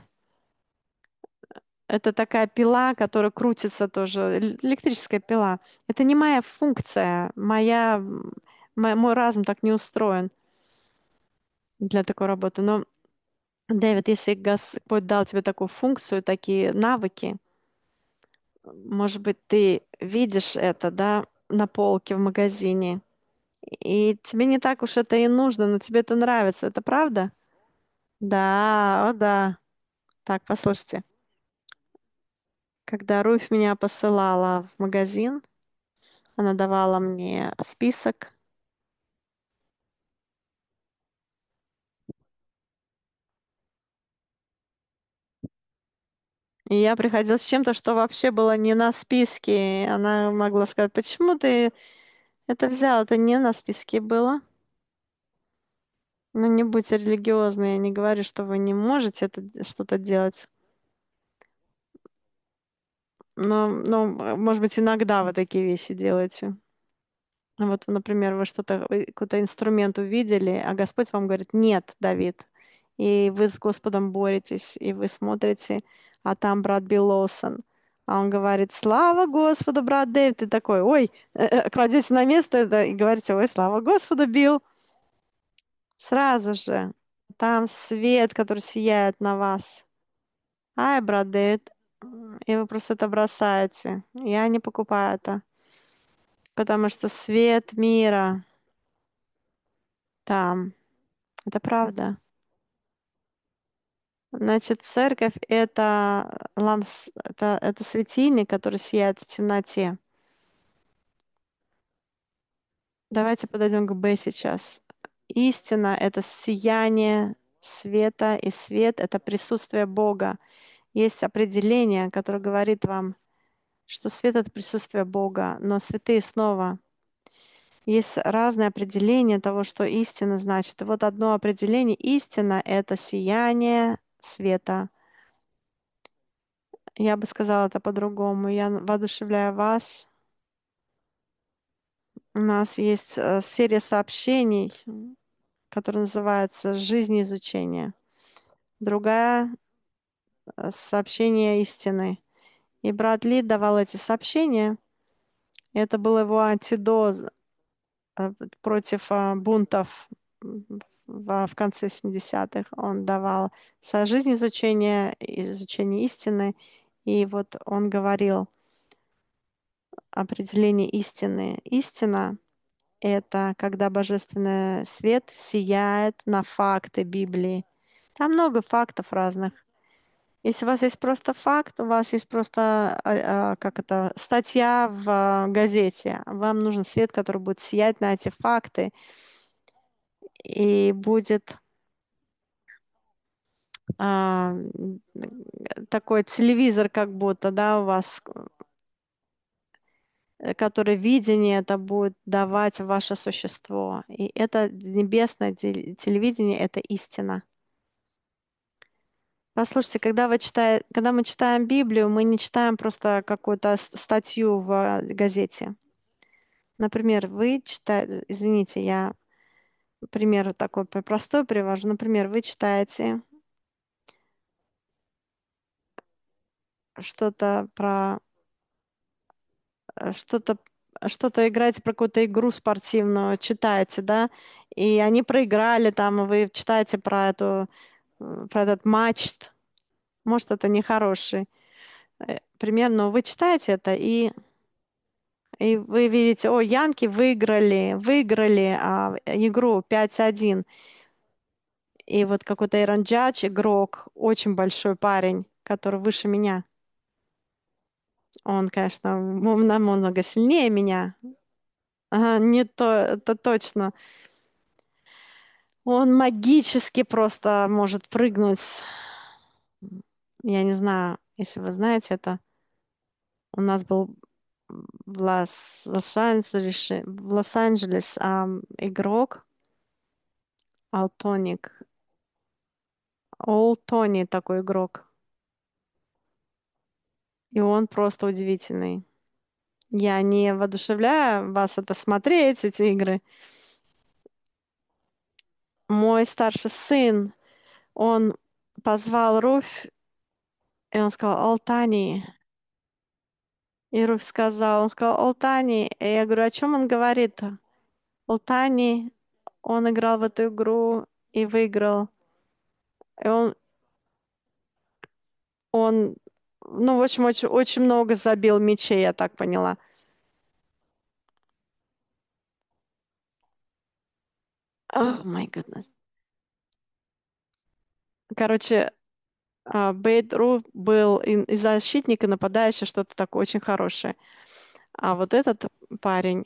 Это такая пила, которая крутится тоже, эль- электрическая пила. Это не моя функция, моя, м, мо- мой разум так не устроен для такой работы. Но, Дэвид, если Господь дал тебе такую функцию, такие навыки, может быть, ты видишь это, да, на полке в магазине, и тебе не так уж это и нужно, но тебе это нравится. Это правда? Да, о да. Так, послушайте. Когда Руфь меня посылала в магазин, она давала мне список, и я приходила с чем-то, что вообще было не на списке. И она могла сказать: почему ты это взял? Это не на списке было. Ну, не будьте религиозны, я не говорю, что вы не можете это д- что-то делать. Но, но, м, может быть, иногда вы такие вещи делаете. Ну вот, например, вы что-то, вы какой-то инструмент увидели, а Господь вам говорит: нет, Давид. И вы с Господом боретесь, и вы смотрите, а там брат Билл Лоусон. А он говорит: слава Господу, брат Дэвид. Ты такой: ой, э, э, кладете на место это и говорите: ой, слава Господу, Билл. Сразу же. Там свет, который сияет на вас. Ай, брат Дэвид. М, И вы просто это бросаете. Я не покупаю это, потому что свет мира там. Это правда. Значит, церковь — это ламс, это, это светильник, который сияет в темноте. Давайте подойдем к Б сейчас. Истина — это сияние света, и свет — это присутствие Бога. Есть определение, которое говорит вам, что свет — это присутствие Бога, но святые снова. Есть разные определения того, что истина значит. И вот одно определение: истина — это сияние света. Я бы сказала это по-другому. Я воодушевляю вас. У нас есть э, серия сообщений, м, которая называется «Жизнь изучения». Другая — «Сообщение истины». И брат Ли давал эти сообщения. Это был его антидоз э, против э, бунтов м, в, в конце семидесятых. Он давал со жизнь изучения, изучение истины. И вот он говорил определение истины. Истина — это когда божественный свет сияет на факты Библии. Там много фактов разных. Если у вас есть просто факт, у вас есть просто, а, а, как это, статья в а, газете, вам нужен свет, который будет сиять на эти факты, и будет а, м, такой телевизор, как будто, да, у вас, э, который видение это будет давать в ваше существо. И это небесное теле- телевидение — это истина. Послушайте, когда вы читаете, когда мы читаем Библию, мы не читаем просто какую-то с- статью в э, газете. Например, вы читаете, извините, я пример такой п- простой привожу. Например, вы читаете что-то про э, что-то что-то играете про какую-то игру спортивную, читаете, да, и они проиграли там, и вы читаете про эту, э, про этот матч. Может, это нехороший э, пример, но вы читаете это, и И вы видите: о, янки выиграли, выиграли а, игру пять один. И вот какой-то Эйрон Джадж, игрок, очень большой парень, который выше меня. Он, конечно, м- намного сильнее меня. Ага, не то, это точно. Он магически просто может прыгнуть. Я не знаю, если вы знаете это. У нас был в Лос- Лос-Анджелесе, в Лос-Анджелес ам, игрок Алтоник. Ол Тони такой игрок. И он просто удивительный. Я не воодушевляю вас это смотреть, эти игры. Мой старший сын, Он позвал Руфь, и он сказал: «Алтани». И Руфь сказал, он сказал: «Алтани». И я говорю: «О чем он говорит?» Алтани, он играл в эту игру и выиграл. И он, он, ну, в общем, очень, очень много забил мячей, я так поняла. О, май goodness. Короче, а, Бейт Ру был и, и защитник, и нападающий, что-то такое очень хорошее. А вот этот парень,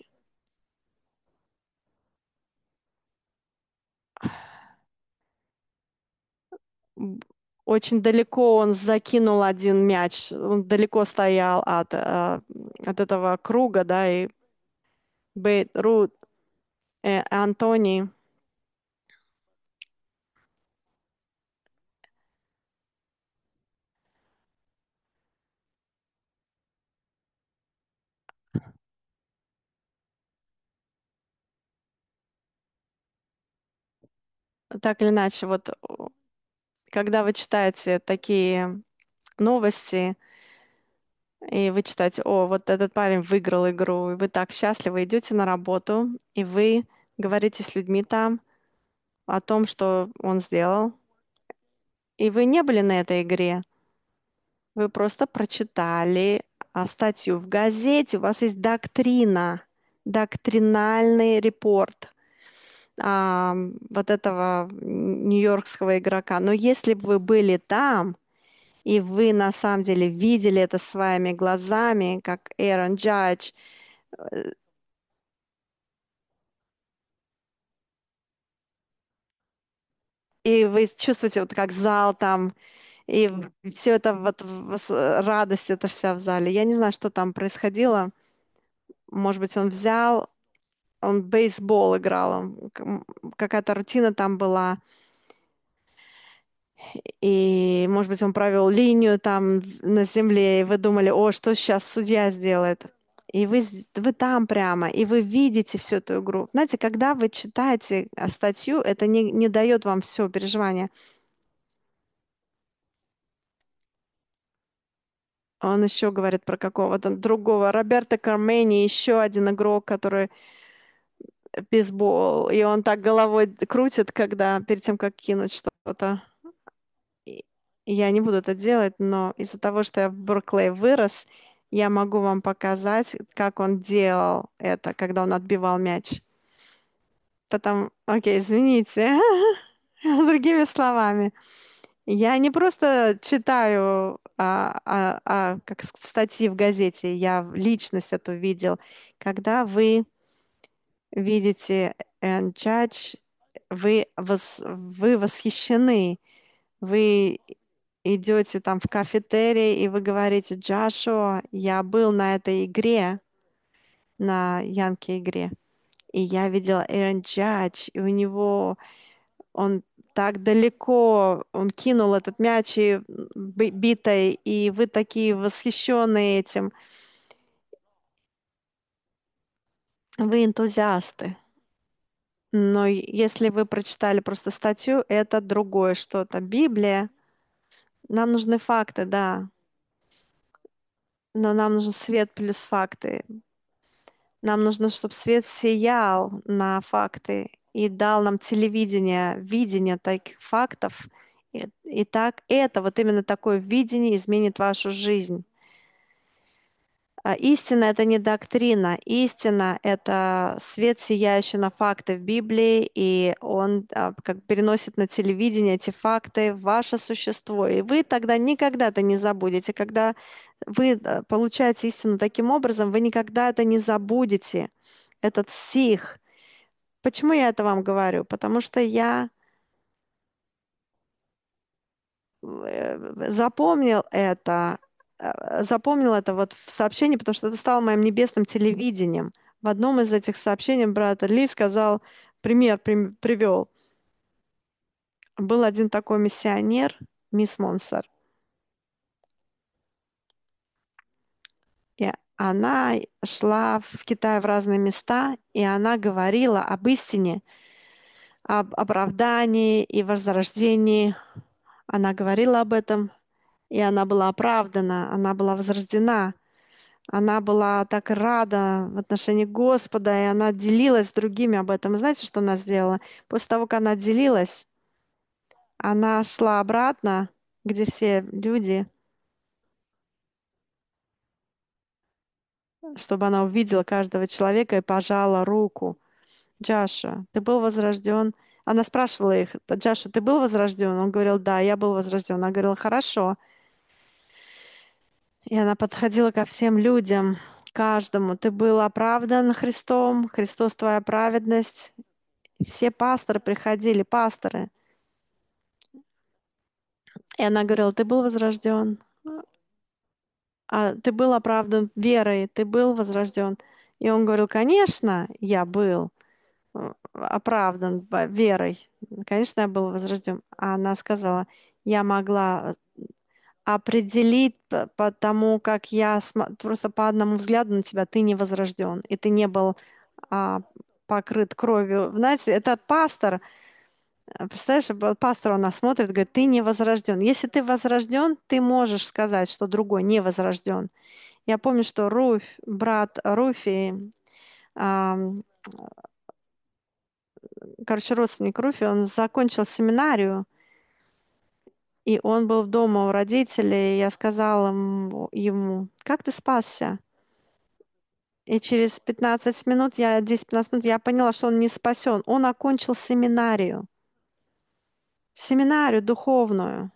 м, очень далеко он закинул один мяч. Он далеко стоял от, а, от этого круга, да, и Бейт Ру, э, Антони так или иначе, вот о, когда вы читаете такие новости, и вы читаете: «О, вот этот парень выиграл игру», и вы так счастливы, идете на работу, и вы говорите с людьми там о том, что он сделал, и вы не были на этой игре, вы просто прочитали а, статью в газете, у вас есть доктрина, доктринальный репорт а, вот этого нью-йоркского игрока. Но если бы вы были там, и вы на самом деле видели это своими глазами, как Эрон Джадж, и вы чувствуете, вот как зал там, и все это вот в- с- радость это вся в зале. Я не знаю, что там происходило. Может быть, он взял, он бейсбол играл, он к- м, какая-то рутина там была, и, может быть, он провел линию там в- на земле, и вы думали: «О, что сейчас судья сделает?» И вы, з- вы там прямо, и вы видите всю эту игру. Знаете, когда вы читаете а, статью, это не, не дает вам все переживания. Он еще говорит про какого-то другого Роберто Кармени, еще один игрок, который бейсбол, и он так головой крутит, когда перед тем, как кинуть что-то. И я не буду это делать, но из-за того, что я в Берклей вырос, я могу вам показать, как он делал это, когда он отбивал мяч. Потом, окей, извините, другими словами. Я не просто читаю а, а, а, как с- статьи в газете, я в- личность эту видел. Когда вы видите Энн Джадж, вы, вос- вы восхищены, вы идете там в кафетерий, и вы говорите: «Джашуа, я был на этой игре, на Янке игре, и я видела Эрон Джадж, и у него он так далеко, он кинул этот мяч и би- битой, и вы такие восхищенные этим, вы энтузиасты». Но и- если вы прочитали просто статью, это другое что-то. Библия, нам нужны факты, да, но нам нужен свет плюс факты. Нам нужно, чтобы свет сиял на факты и дал нам телевидение, видение таких фактов. И, и так это, вот именно такое видение изменит вашу жизнь. А истина — это не доктрина. Истина — это свет, сияющий на факты в Библии, и он а, как переносит на телевидение эти факты в ваше существо. И вы тогда никогда это не забудете. Когда вы а, получаете истину таким образом, вы никогда это не забудете, этот стих. Почему я это вам говорю? Потому что я э, запомнил это, э, запомнил это вот в сообщении, потому что это стало моим небесным телевидением. В одном из этих сообщений брат Ли сказал, пример прим- привел. Был один такой миссионер, мисс Монсер, и она шла в Китай в разные места, и она говорила об истине, об оправдании и возрождении. Она говорила об этом, и она была оправдана, она была возрождена. Она была так рада в отношении Господа, и она делилась с другими об этом. И знаете, что она сделала? После того, как она делилась, она шла обратно, где все люди, чтобы она увидела каждого человека и пожала руку. Джаша, ты был возрожден? Она спрашивала их: Джаша, ты был возрожден? Он говорил: да, я был возрожден. Она говорила: хорошо. И она подходила ко всем людям, каждому: ты был оправдан Христом, Христос твоя праведность. И все пасторы приходили, пасторы. И она говорила: ты был возрожден, а ты был оправдан верой, ты был возрожден. И он говорил: конечно, я был э, оправдан б- верой. Конечно, я был возрожден. А она сказала: я могла определить по, по тому, как я сма- просто по одному взгляду на тебя, ты не возрожден, и ты не был а, покрыт кровью. Знаете, этот пастор, э, представляешь, б- пастор, он нас смотрит, говорит: ты не возрожден. Если ты возрожден, ты можешь сказать, что другой не возрожден. Я помню, что Руфь, брат Руфи, ам, короче, родственник Руфи, он закончил семинарию, и он был дома у родителей. И я сказала ему, ему: как ты спасся? И через пятнадцать минут, я десять пятнадцать минут, я поняла, что он не спасен. Он окончил семинарию, семинарию духовную.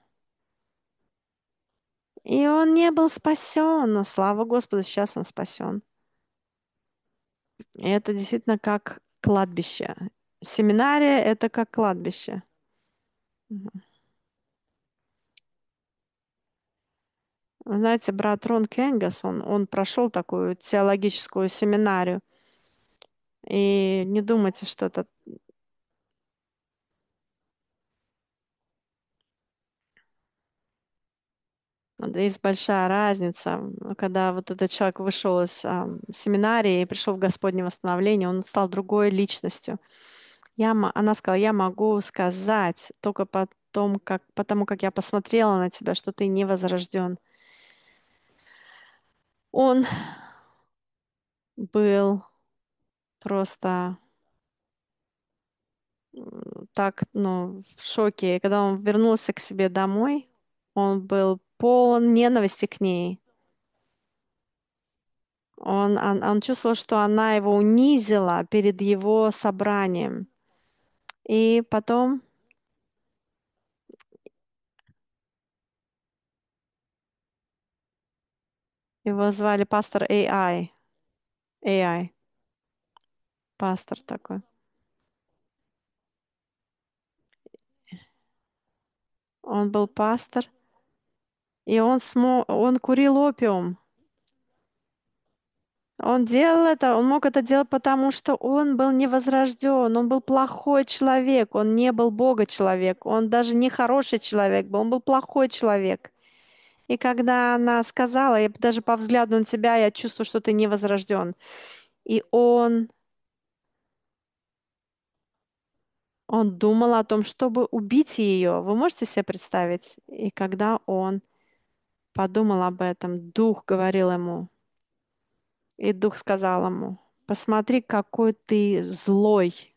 И он не был спасен, но слава Господу, сейчас он спасен. И это действительно как кладбище. Семинария — это как кладбище. Мгм. Вы знаете, брат Рон Кенгас, он, он прошел такую теологическую семинарию. И не думайте, что это... Да, есть большая разница. м, Когда вот этот человек вышел из а, семинарии и пришел в Господне восстановление, он стал другой личностью. Я, мо- она сказала: я могу сказать только потом, как, потому как я посмотрела на тебя, что ты не возрожден. Он был просто м, так, ну, в шоке. И когда он вернулся к себе домой, он был полон ненависти к ней. Он, он, он чувствовал, что она его унизила перед его собранием. И потом его звали пастор A I. A I, пастор такой. Он был пастор, и он, смо... он курил опиум. Он делал это, он мог это делать, потому что он был невозрожден, он был плохой человек, он не был Бога человек, он даже не хороший человек был, он был плохой человек. И когда она сказала: я даже по взгляду на тебя, я чувствую, что ты не возрожден. И он, он думал о том, чтобы убить ее. Вы можете себе представить? И когда он подумал об этом, Дух говорил ему, и Дух сказал ему: посмотри, какой ты злой.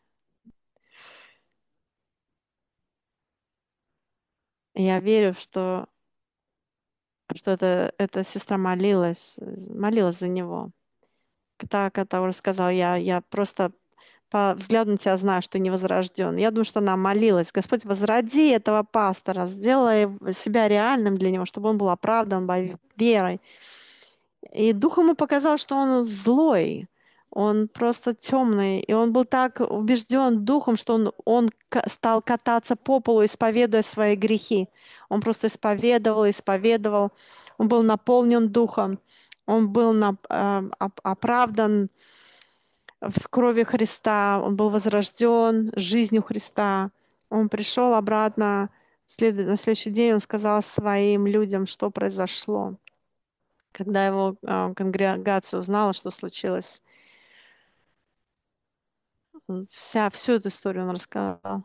Я верю, что, что это, эта сестра молилась, молилась за него. Та, которая сказала: я, я просто по взгляду на тебя знаю, что не возрожден. Я думаю, что она молилась: Господь, возроди этого пастора, сделай себя реальным для него, чтобы он был оправдан бо- верой. И Дух ему показал, что он злой, он просто темный. И он был так убежден Духом, что он, он ка- стал кататься по полу, исповедуя свои грехи. Он просто исповедовал, исповедовал. Он был наполнен Духом. Он был на- а, оп- оправдан в крови Христа. Он был возрожден жизнью Христа. Он пришел обратно. След- На следующий день он сказал своим людям, что произошло. Когда его а, конгрегация узнала, что случилось, Он вся всю эту историю он рассказал.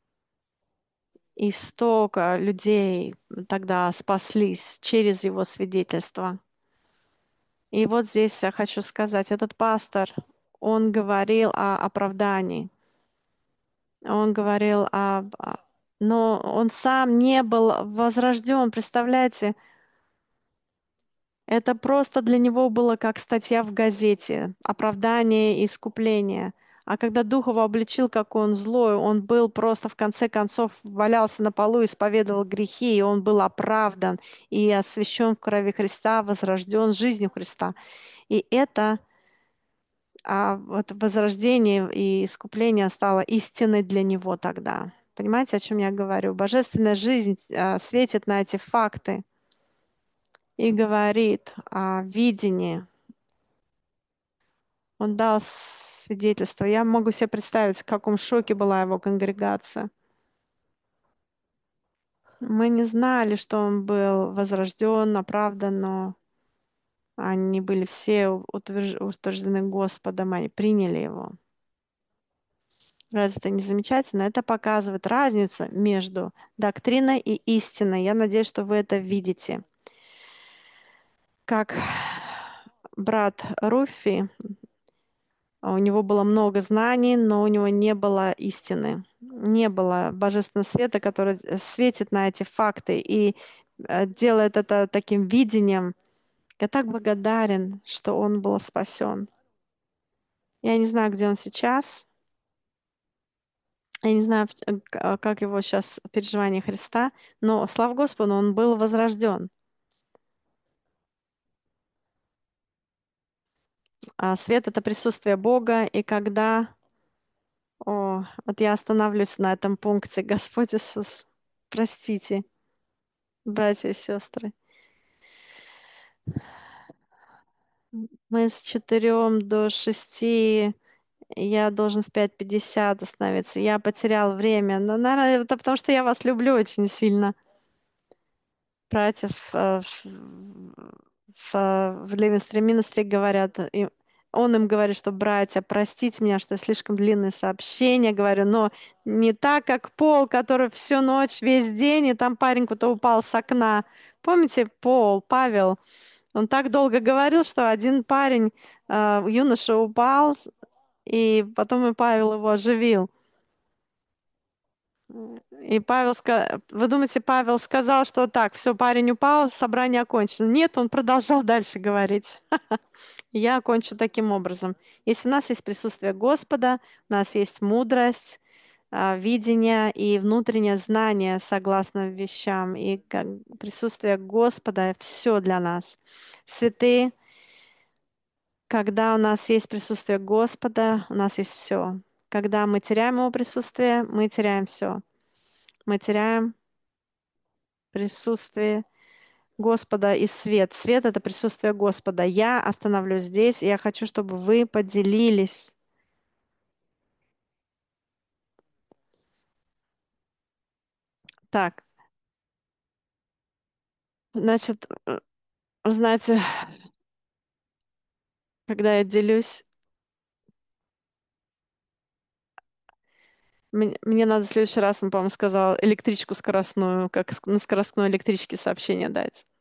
И столько людей тогда спаслись через его свидетельство. И вот здесь я хочу сказать, этот пастор, он говорил о оправдании. Он говорил об... а, но он сам не был возрожден, представляете? Это просто для него было как статья в газете, оправдание и искупление. А когда Дух его обличил, как он злой, он был просто в конце концов валялся на полу, исповедовал грехи, и он был оправдан и освящен в крови Христа, возрожден жизнью Христа. И это а, вот возрождение и искупление стало истиной для него тогда. Понимаете, о чем я говорю? Божественная жизнь а, светит на эти факты и говорит о видении. Он дал свидетельство. Я могу себе представить, в каком шоке была его конгрегация. Мы не знали, что он был возрожден, оправдан, но они были все утвержд- утверждены Господом, они приняли его. Разве это не замечательно? Это показывает разницу между доктриной и истиной. Я надеюсь, что вы это видите. Как брат Руфи, у него было много знаний, но у него не было истины. Не было божественного света, который светит на эти факты и э, делает это таким видением. Я так благодарен, что он был спасен. Я не знаю, где он сейчас. Я не знаю, в- э, к- а, как его сейчас переживание Христа, но, слава Господу, он был возрожден. А свет — это присутствие Бога, и когда... О, вот я остановлюсь на этом пункте. Господь Иисус, простите, братья и сестры. Мы с четырем до шести, я должен в пять пятьдесят остановиться. Я потерял время. Но, наверное, это потому, что я вас люблю очень сильно. Братьев э, в, в, в Living Ministry говорят, и он им говорит, что братья, простите меня, что слишком длинное сообщение, говорю, но не так, как Пол, который всю ночь, весь день, и там парень куда-то упал с окна. Помните, Пол, Павел, он так долго говорил, что один парень, э, юноша упал, и потом и Павел его оживил. И Павел, ска- вы думаете, Павел сказал, что так, все, парень упал, собрание окончено. Нет, он продолжал дальше говорить. Я окончу таким образом. Если у нас есть присутствие Господа, у нас есть мудрость, а, видение и внутреннее знание согласно вещам, и как присутствие Господа — все для нас. Святые, когда у нас есть присутствие Господа, у нас есть все. Когда мы теряем Его присутствие, мы теряем все. Мы теряем присутствие Господа и свет. Свет — это присутствие Господа. Я остановлюсь здесь, и я хочу, чтобы вы поделились. Так, значит, э, вы знаете, когда я делюсь, мне, мне надо в следующий раз, он, по-моему, сказал электричку скоростную, как ск- на скоростной электричке сообщение дать.